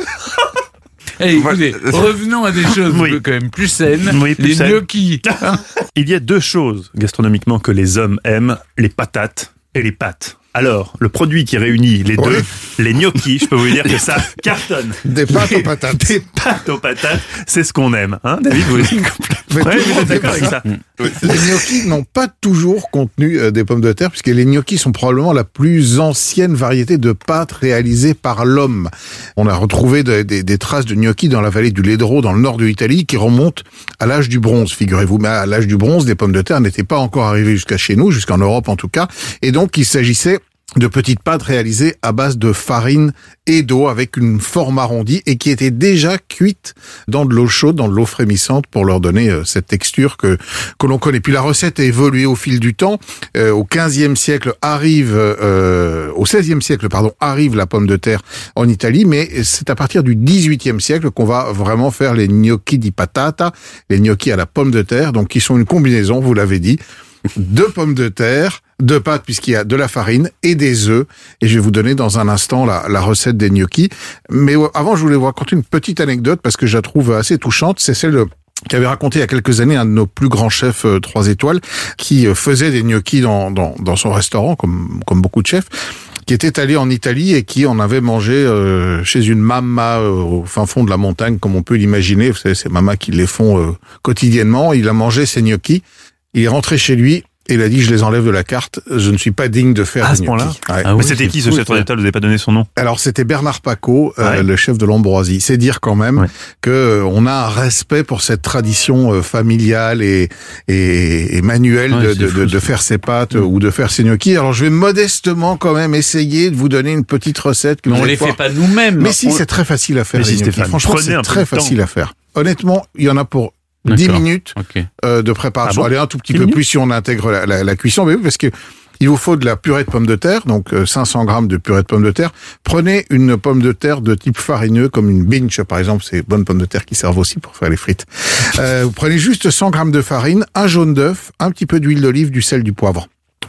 Eh, écoutez, revenons à des choses Oui. quand même plus saines. Oui, plus les saines. gnocchis. Il y a deux choses gastronomiquement que les hommes aiment, les patates et les pâtes. Alors, le produit qui réunit les Oui. deux, les gnocchis, je peux vous dire que ça cartonne. Des pâtes aux patates. Des pâtes aux patates, c'est ce qu'on aime. Hein, David, vous aussi Mais ouais, tout le vous monde êtes d'accord aime avec ça. ça. Les gnocchis n'ont pas toujours contenu euh, des pommes de terre, puisque les gnocchis sont probablement la plus ancienne variété de pâtes réalisée par l'homme. On a retrouvé de- des- des traces de gnocchis dans la vallée du Ledro, dans le nord de l'Italie, qui remontent à l'âge du bronze, figurez-vous. Mais à l'âge du bronze, les pommes de terre n'étaient pas encore arrivées jusqu'à chez nous, jusqu'en Europe en tout cas. Et donc, il s'agissait de petites pâtes réalisées à base de farine et d'eau avec une forme arrondie et qui étaient déjà cuites dans de l'eau chaude, dans de l'eau frémissante pour leur donner euh, cette texture que que l'on connaît. Puis la recette a évolué au fil du temps. Euh, au quinzième siècle arrive, euh, au seizième siècle pardon, arrive la pomme de terre en Italie, mais c'est à partir du dix-huitième siècle qu'on va vraiment faire les gnocchi di patata, les gnocchis à la pomme de terre, donc qui sont une combinaison, vous l'avez dit, de pommes de terre, de pâtes puisqu'il y a de la farine et des œufs. Et je vais vous donner dans un instant la, la recette des gnocchis. Mais avant, je voulais vous raconter une petite anecdote parce que je la trouve assez touchante. C'est celle de qu'avait raconté il y a quelques années un de nos plus grands chefs euh, trois étoiles qui euh, faisait des gnocchis dans, dans, dans son restaurant, comme, comme beaucoup de chefs, qui était allé en Italie et qui en avait mangé euh, chez une mamma euh, au fin fond de la montagne, comme on peut l'imaginer. Vous savez, ces mamas qui les font euh, quotidiennement. Il a mangé ces gnocchis. Il est rentré chez lui et il a dit, je les enlève de la carte, je ne suis pas digne de faire À des ce point-là. gnocchis. Ouais. Mais c'était qui ce chef trois étoiles ? Vous n'avez pas donné son nom. Alors c'était Bernard Paco, euh, Ouais. le chef de l'Ambroisie. C'est dire quand même Ouais. que euh, on a un respect pour cette tradition euh, familiale et, et, et manuelle Ouais, de, c'est de, fou, de, ça. de faire ses pâtes euh, ou de faire ses gnocchis. Alors je vais modestement quand même essayer de vous donner une petite recette que Mais vous on allez les fait pouvoir- pas nous-mêmes. Mais si, On- c'est très facile à faire. Mais les si, gnocchis. Stéphane, Franchement, prenez c'est un peu très de temps. facile à faire. Honnêtement, il y en a pour dix D'accord. minutes Ok. euh, de préparation. Ah bon Allez, un tout petit dix peu minutes plus si on intègre la, la, la cuisson, mais oui, parce que il vous faut de la purée de pommes de terre, donc euh, cinq cents grammes de purée de pommes de terre. Prenez une pomme de terre de type farineux, comme une binge, par exemple, c'est bonnes pommes de terre qui servent aussi pour faire les frites. Euh, vous prenez juste cent grammes de farine, un jaune d'œuf, un petit peu d'huile d'olive, du sel, du poivre.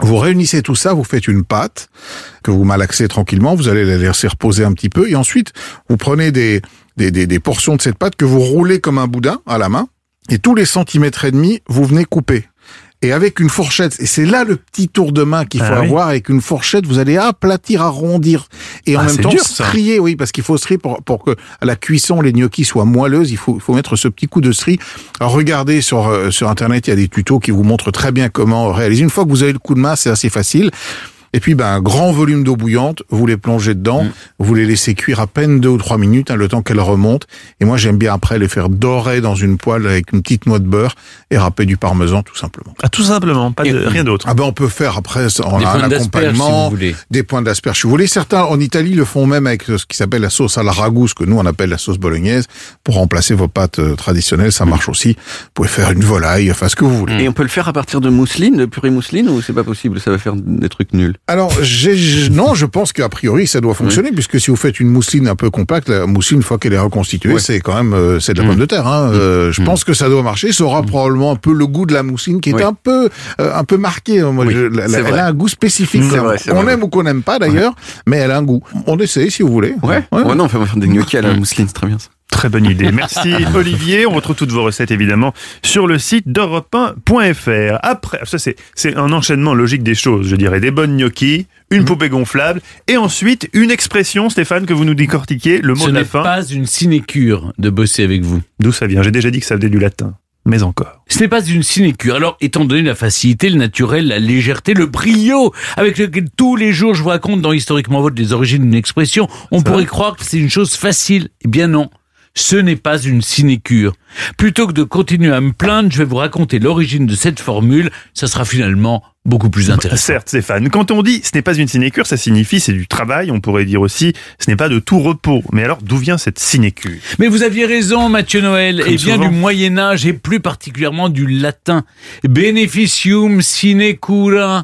Vous réunissez tout ça, vous faites une pâte que vous malaxez tranquillement, vous allez la laisser reposer un petit peu, et ensuite vous prenez des, des, des, des portions de cette pâte que vous roulez comme un boudin à la main, et tous les centimètres et demi, vous venez couper. Et avec une fourchette, et c'est là le petit tour de main qu'il faut ah, avoir, oui. avec une fourchette, vous allez aplatir, arrondir, et en ah, même temps dur, strier, oui, parce qu'il faut strier pour, pour que à la cuisson, les gnocchis soient moelleuses, il faut, il faut mettre ce petit coup de strie. Alors regardez sur, euh, sur Internet, il y a des tutos qui vous montrent très bien comment réaliser. Une fois que vous avez le coup de main, c'est assez facile. Et puis, ben, un grand volume d'eau bouillante, vous les plongez dedans, mmh. vous les laissez cuire à peine deux ou trois minutes, hein, le temps qu'elles remontent. Et moi, j'aime bien après les faire dorer dans une poêle avec une petite noix de beurre et râper du parmesan, tout simplement. Ah, tout simplement, pas de, et, rien d'autre. Ah ben, on peut faire après, on a un accompagnement, si des points d'asperges, si vous voulez. Certains, en Italie, le font même avec ce qui s'appelle la sauce à la ragout, ce que nous, on appelle la sauce bolognaise, pour remplacer vos pâtes traditionnelles. Ça marche aussi. Vous pouvez faire une volaille, enfin, ce que vous voulez. Et on peut le faire à partir de mousseline, de purée mousseline, ou c'est pas possible? Ça va faire des trucs nuls. Alors, j'ai, non, je pense qu'a priori, ça doit fonctionner, oui. puisque si vous faites une mousseline un peu compacte, la mousseline, une fois qu'elle est reconstituée, oui. c'est quand même, euh, c'est de la mmh. pomme de terre, hein. Euh, mmh. Je pense que ça doit marcher. Ça aura mmh. probablement un peu le goût de la mousseline, qui est oui. un peu, euh, un peu marqué. Moi, oui, je, la, la, elle a un goût spécifique. C'est vrai, c'est on vrai, aime oui. ou qu'on n'aime pas, d'ailleurs, ouais. mais elle a un goût. On essaie, si vous voulez. Ouais. ouais. ouais non, on fait des gnocchis à la mousseline, c'est très bien ça. Très bonne idée. Merci Olivier. On retrouve toutes vos recettes évidemment sur le site d'europe un point f r. Après, ça c'est, c'est un enchaînement logique des choses, je dirais. Des bonnes gnocchis, une mmh. poupée gonflable et ensuite une expression, Stéphane, que vous nous décortiquiez, le mot Ce de la fin. Ce n'est pas une sinécure de bosser avec vous. D'où ça vient? J'ai déjà dit que ça venait du latin. Mais encore. Ce n'est pas une sinécure. Alors, étant donné la facilité, le naturel, la légèreté, le brio avec lequel tous les jours je vous raconte dans Historiquement Vôtre les origines d'une expression, on ça pourrait va. croire que c'est une chose facile. Eh bien non. Ce n'est pas une sinécure. Plutôt que de continuer à me plaindre, je vais vous raconter l'origine de cette formule. Ça sera finalement beaucoup plus intéressant. Certes, Stéphane. Quand on dit « ce n'est pas une sinécure », ça signifie c'est du travail. On pourrait dire aussi « ce n'est pas de tout repos ». Mais alors, d'où vient cette sinécure? Mais vous aviez raison, Mathieu Noël. Comme et bien souvent. Du Moyen-Âge et plus particulièrement du latin. « Beneficium sinecura ».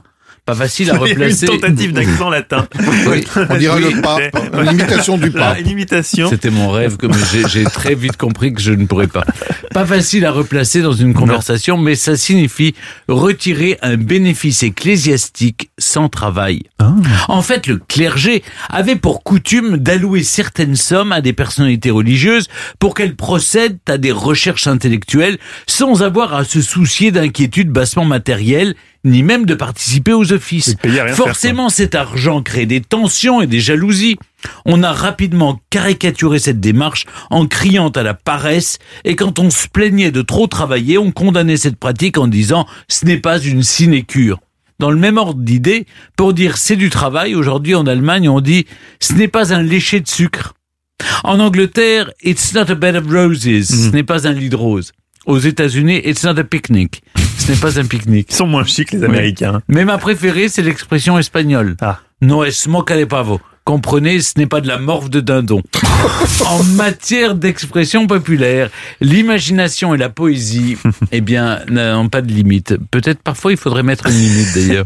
Pas facile à replacer. Une tentative d'accent latin. Oui. On dirait oui. le pape. Une imitation du pape. Une imitation. C'était mon rêve, comme j'ai, j'ai très vite compris que je ne pourrais pas. Pas facile à replacer dans une conversation, non. mais ça signifie retirer un bénéfice ecclésiastique sans travail. Ah. En fait, le clergé avait pour coutume d'allouer certaines sommes à des personnalités religieuses pour qu'elles procèdent à des recherches intellectuelles sans avoir à se soucier d'inquiétudes bassement matérielles ni même de participer aux offices. Forcément, cet argent crée des tensions et des jalousies. On a rapidement caricaturé cette démarche en criant à la paresse, et quand on se plaignait de trop travailler, on condamnait cette pratique en disant « ce n'est pas une sinécure ». Dans le même ordre d'idée, pour dire « c'est du travail », aujourd'hui en Allemagne, on dit « ce n'est pas un lécher de sucre ». En Angleterre, « it's not a bed of roses mmh. », ce n'est pas un lit de roses. Aux États-Unis, it's not a picnic. Ce n'est pas un pique-nique. Ils sont moins chics, les Américains. Oui. Mais ma préférée, c'est l'expression espagnole. Ah. No es moca de pavo. Comprenez, ce n'est pas de la morve de dindon. En matière d'expression populaire, l'imagination et la poésie, eh bien, n'ont pas de limite. Peut-être parfois, il faudrait mettre une limite, d'ailleurs.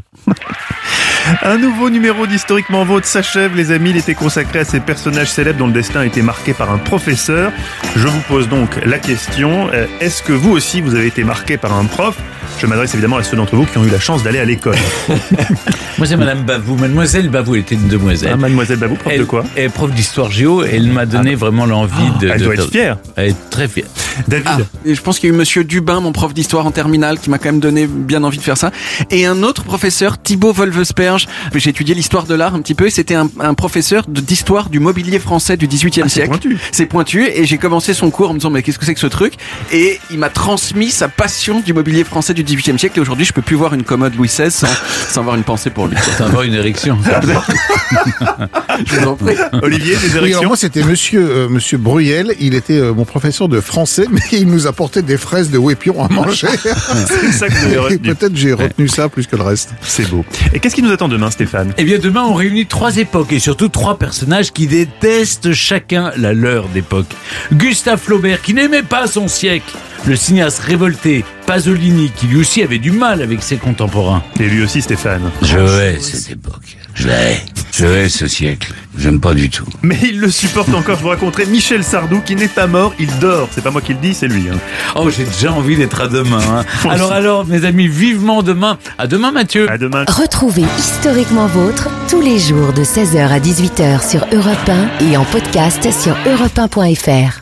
Un nouveau numéro d'Historiquement Vôtre s'achève, les amis. Il était consacré à ces personnages célèbres dont le destin a été marqué par un professeur. Je vous pose donc la question, est-ce que vous aussi, vous avez été marqué par un prof? Je m'adresse évidemment à ceux d'entre vous qui ont eu la chance d'aller à l'école. Moi, c'est Madame Bavou. Mademoiselle Bavou, elle était une demoiselle. Ah, Mademoiselle Bavou, prof elle, de quoi? Elle est prof d'histoire géo, et elle m'a donné ah, vraiment l'envie oh, de... Elle de, doit être fière. Elle est très fière. David. Ah, et je pense qu'il y a eu Monsieur Dubin, mon prof d'histoire en terminale, qui m'a quand même donné bien envie de faire ça. Et un autre professeur, Thibaut Wolvesperge. J'ai étudié l'histoire de l'art un petit peu, et c'était un, un professeur de, d'histoire du mobilier français du dix-huitième ah, siècle. C'est pointu. C'est pointu, et j'ai commencé son cours en me disant, mais qu'est-ce que c'est que ce truc? Et il m'a transmis sa passion du mobilier français du dix-huitième siècle, et aujourd'hui, je peux plus voir une commode Louis seize sans, sans avoir une pensée pour lui. Sans avoir une érection. Je vous en prie. Olivier, des érections? Oui, alors moi, c'était monsieur, euh, monsieur Bruyel. Il était euh, mon professeur de français, mais il nous apportait des fraises de Wépion à manger. C'est ça que vous avez retenu. Peut-être j'ai retenu ça plus que le reste. C'est beau. Et qu'est-ce qui nous attend demain, Stéphane? Eh bien, demain, on réunit trois époques et surtout trois personnages qui détestent chacun la leur d'époque. Gustave Flaubert, qui n'aimait pas son siècle. le cinéaste révolté Pasolini, qui lui aussi avait du mal avec ses contemporains. Et lui aussi, Stéphane. Je hais cette époque. Je la hais. Je hais ce siècle. J'aime pas du tout. Mais il le supporte encore. Je vous raconterai Michel Sardou, qui n'est pas mort, il dort. C'est pas moi qui le dis, c'est lui. Hein. Oh, j'ai déjà envie d'être à demain. Hein. Alors, alors, mes amis, vivement demain. À demain, Mathieu. À demain. Retrouvez Historiquement Vôtre tous les jours de seize heures à dix-huit heures sur Europe un et en podcast sur europe un point f r.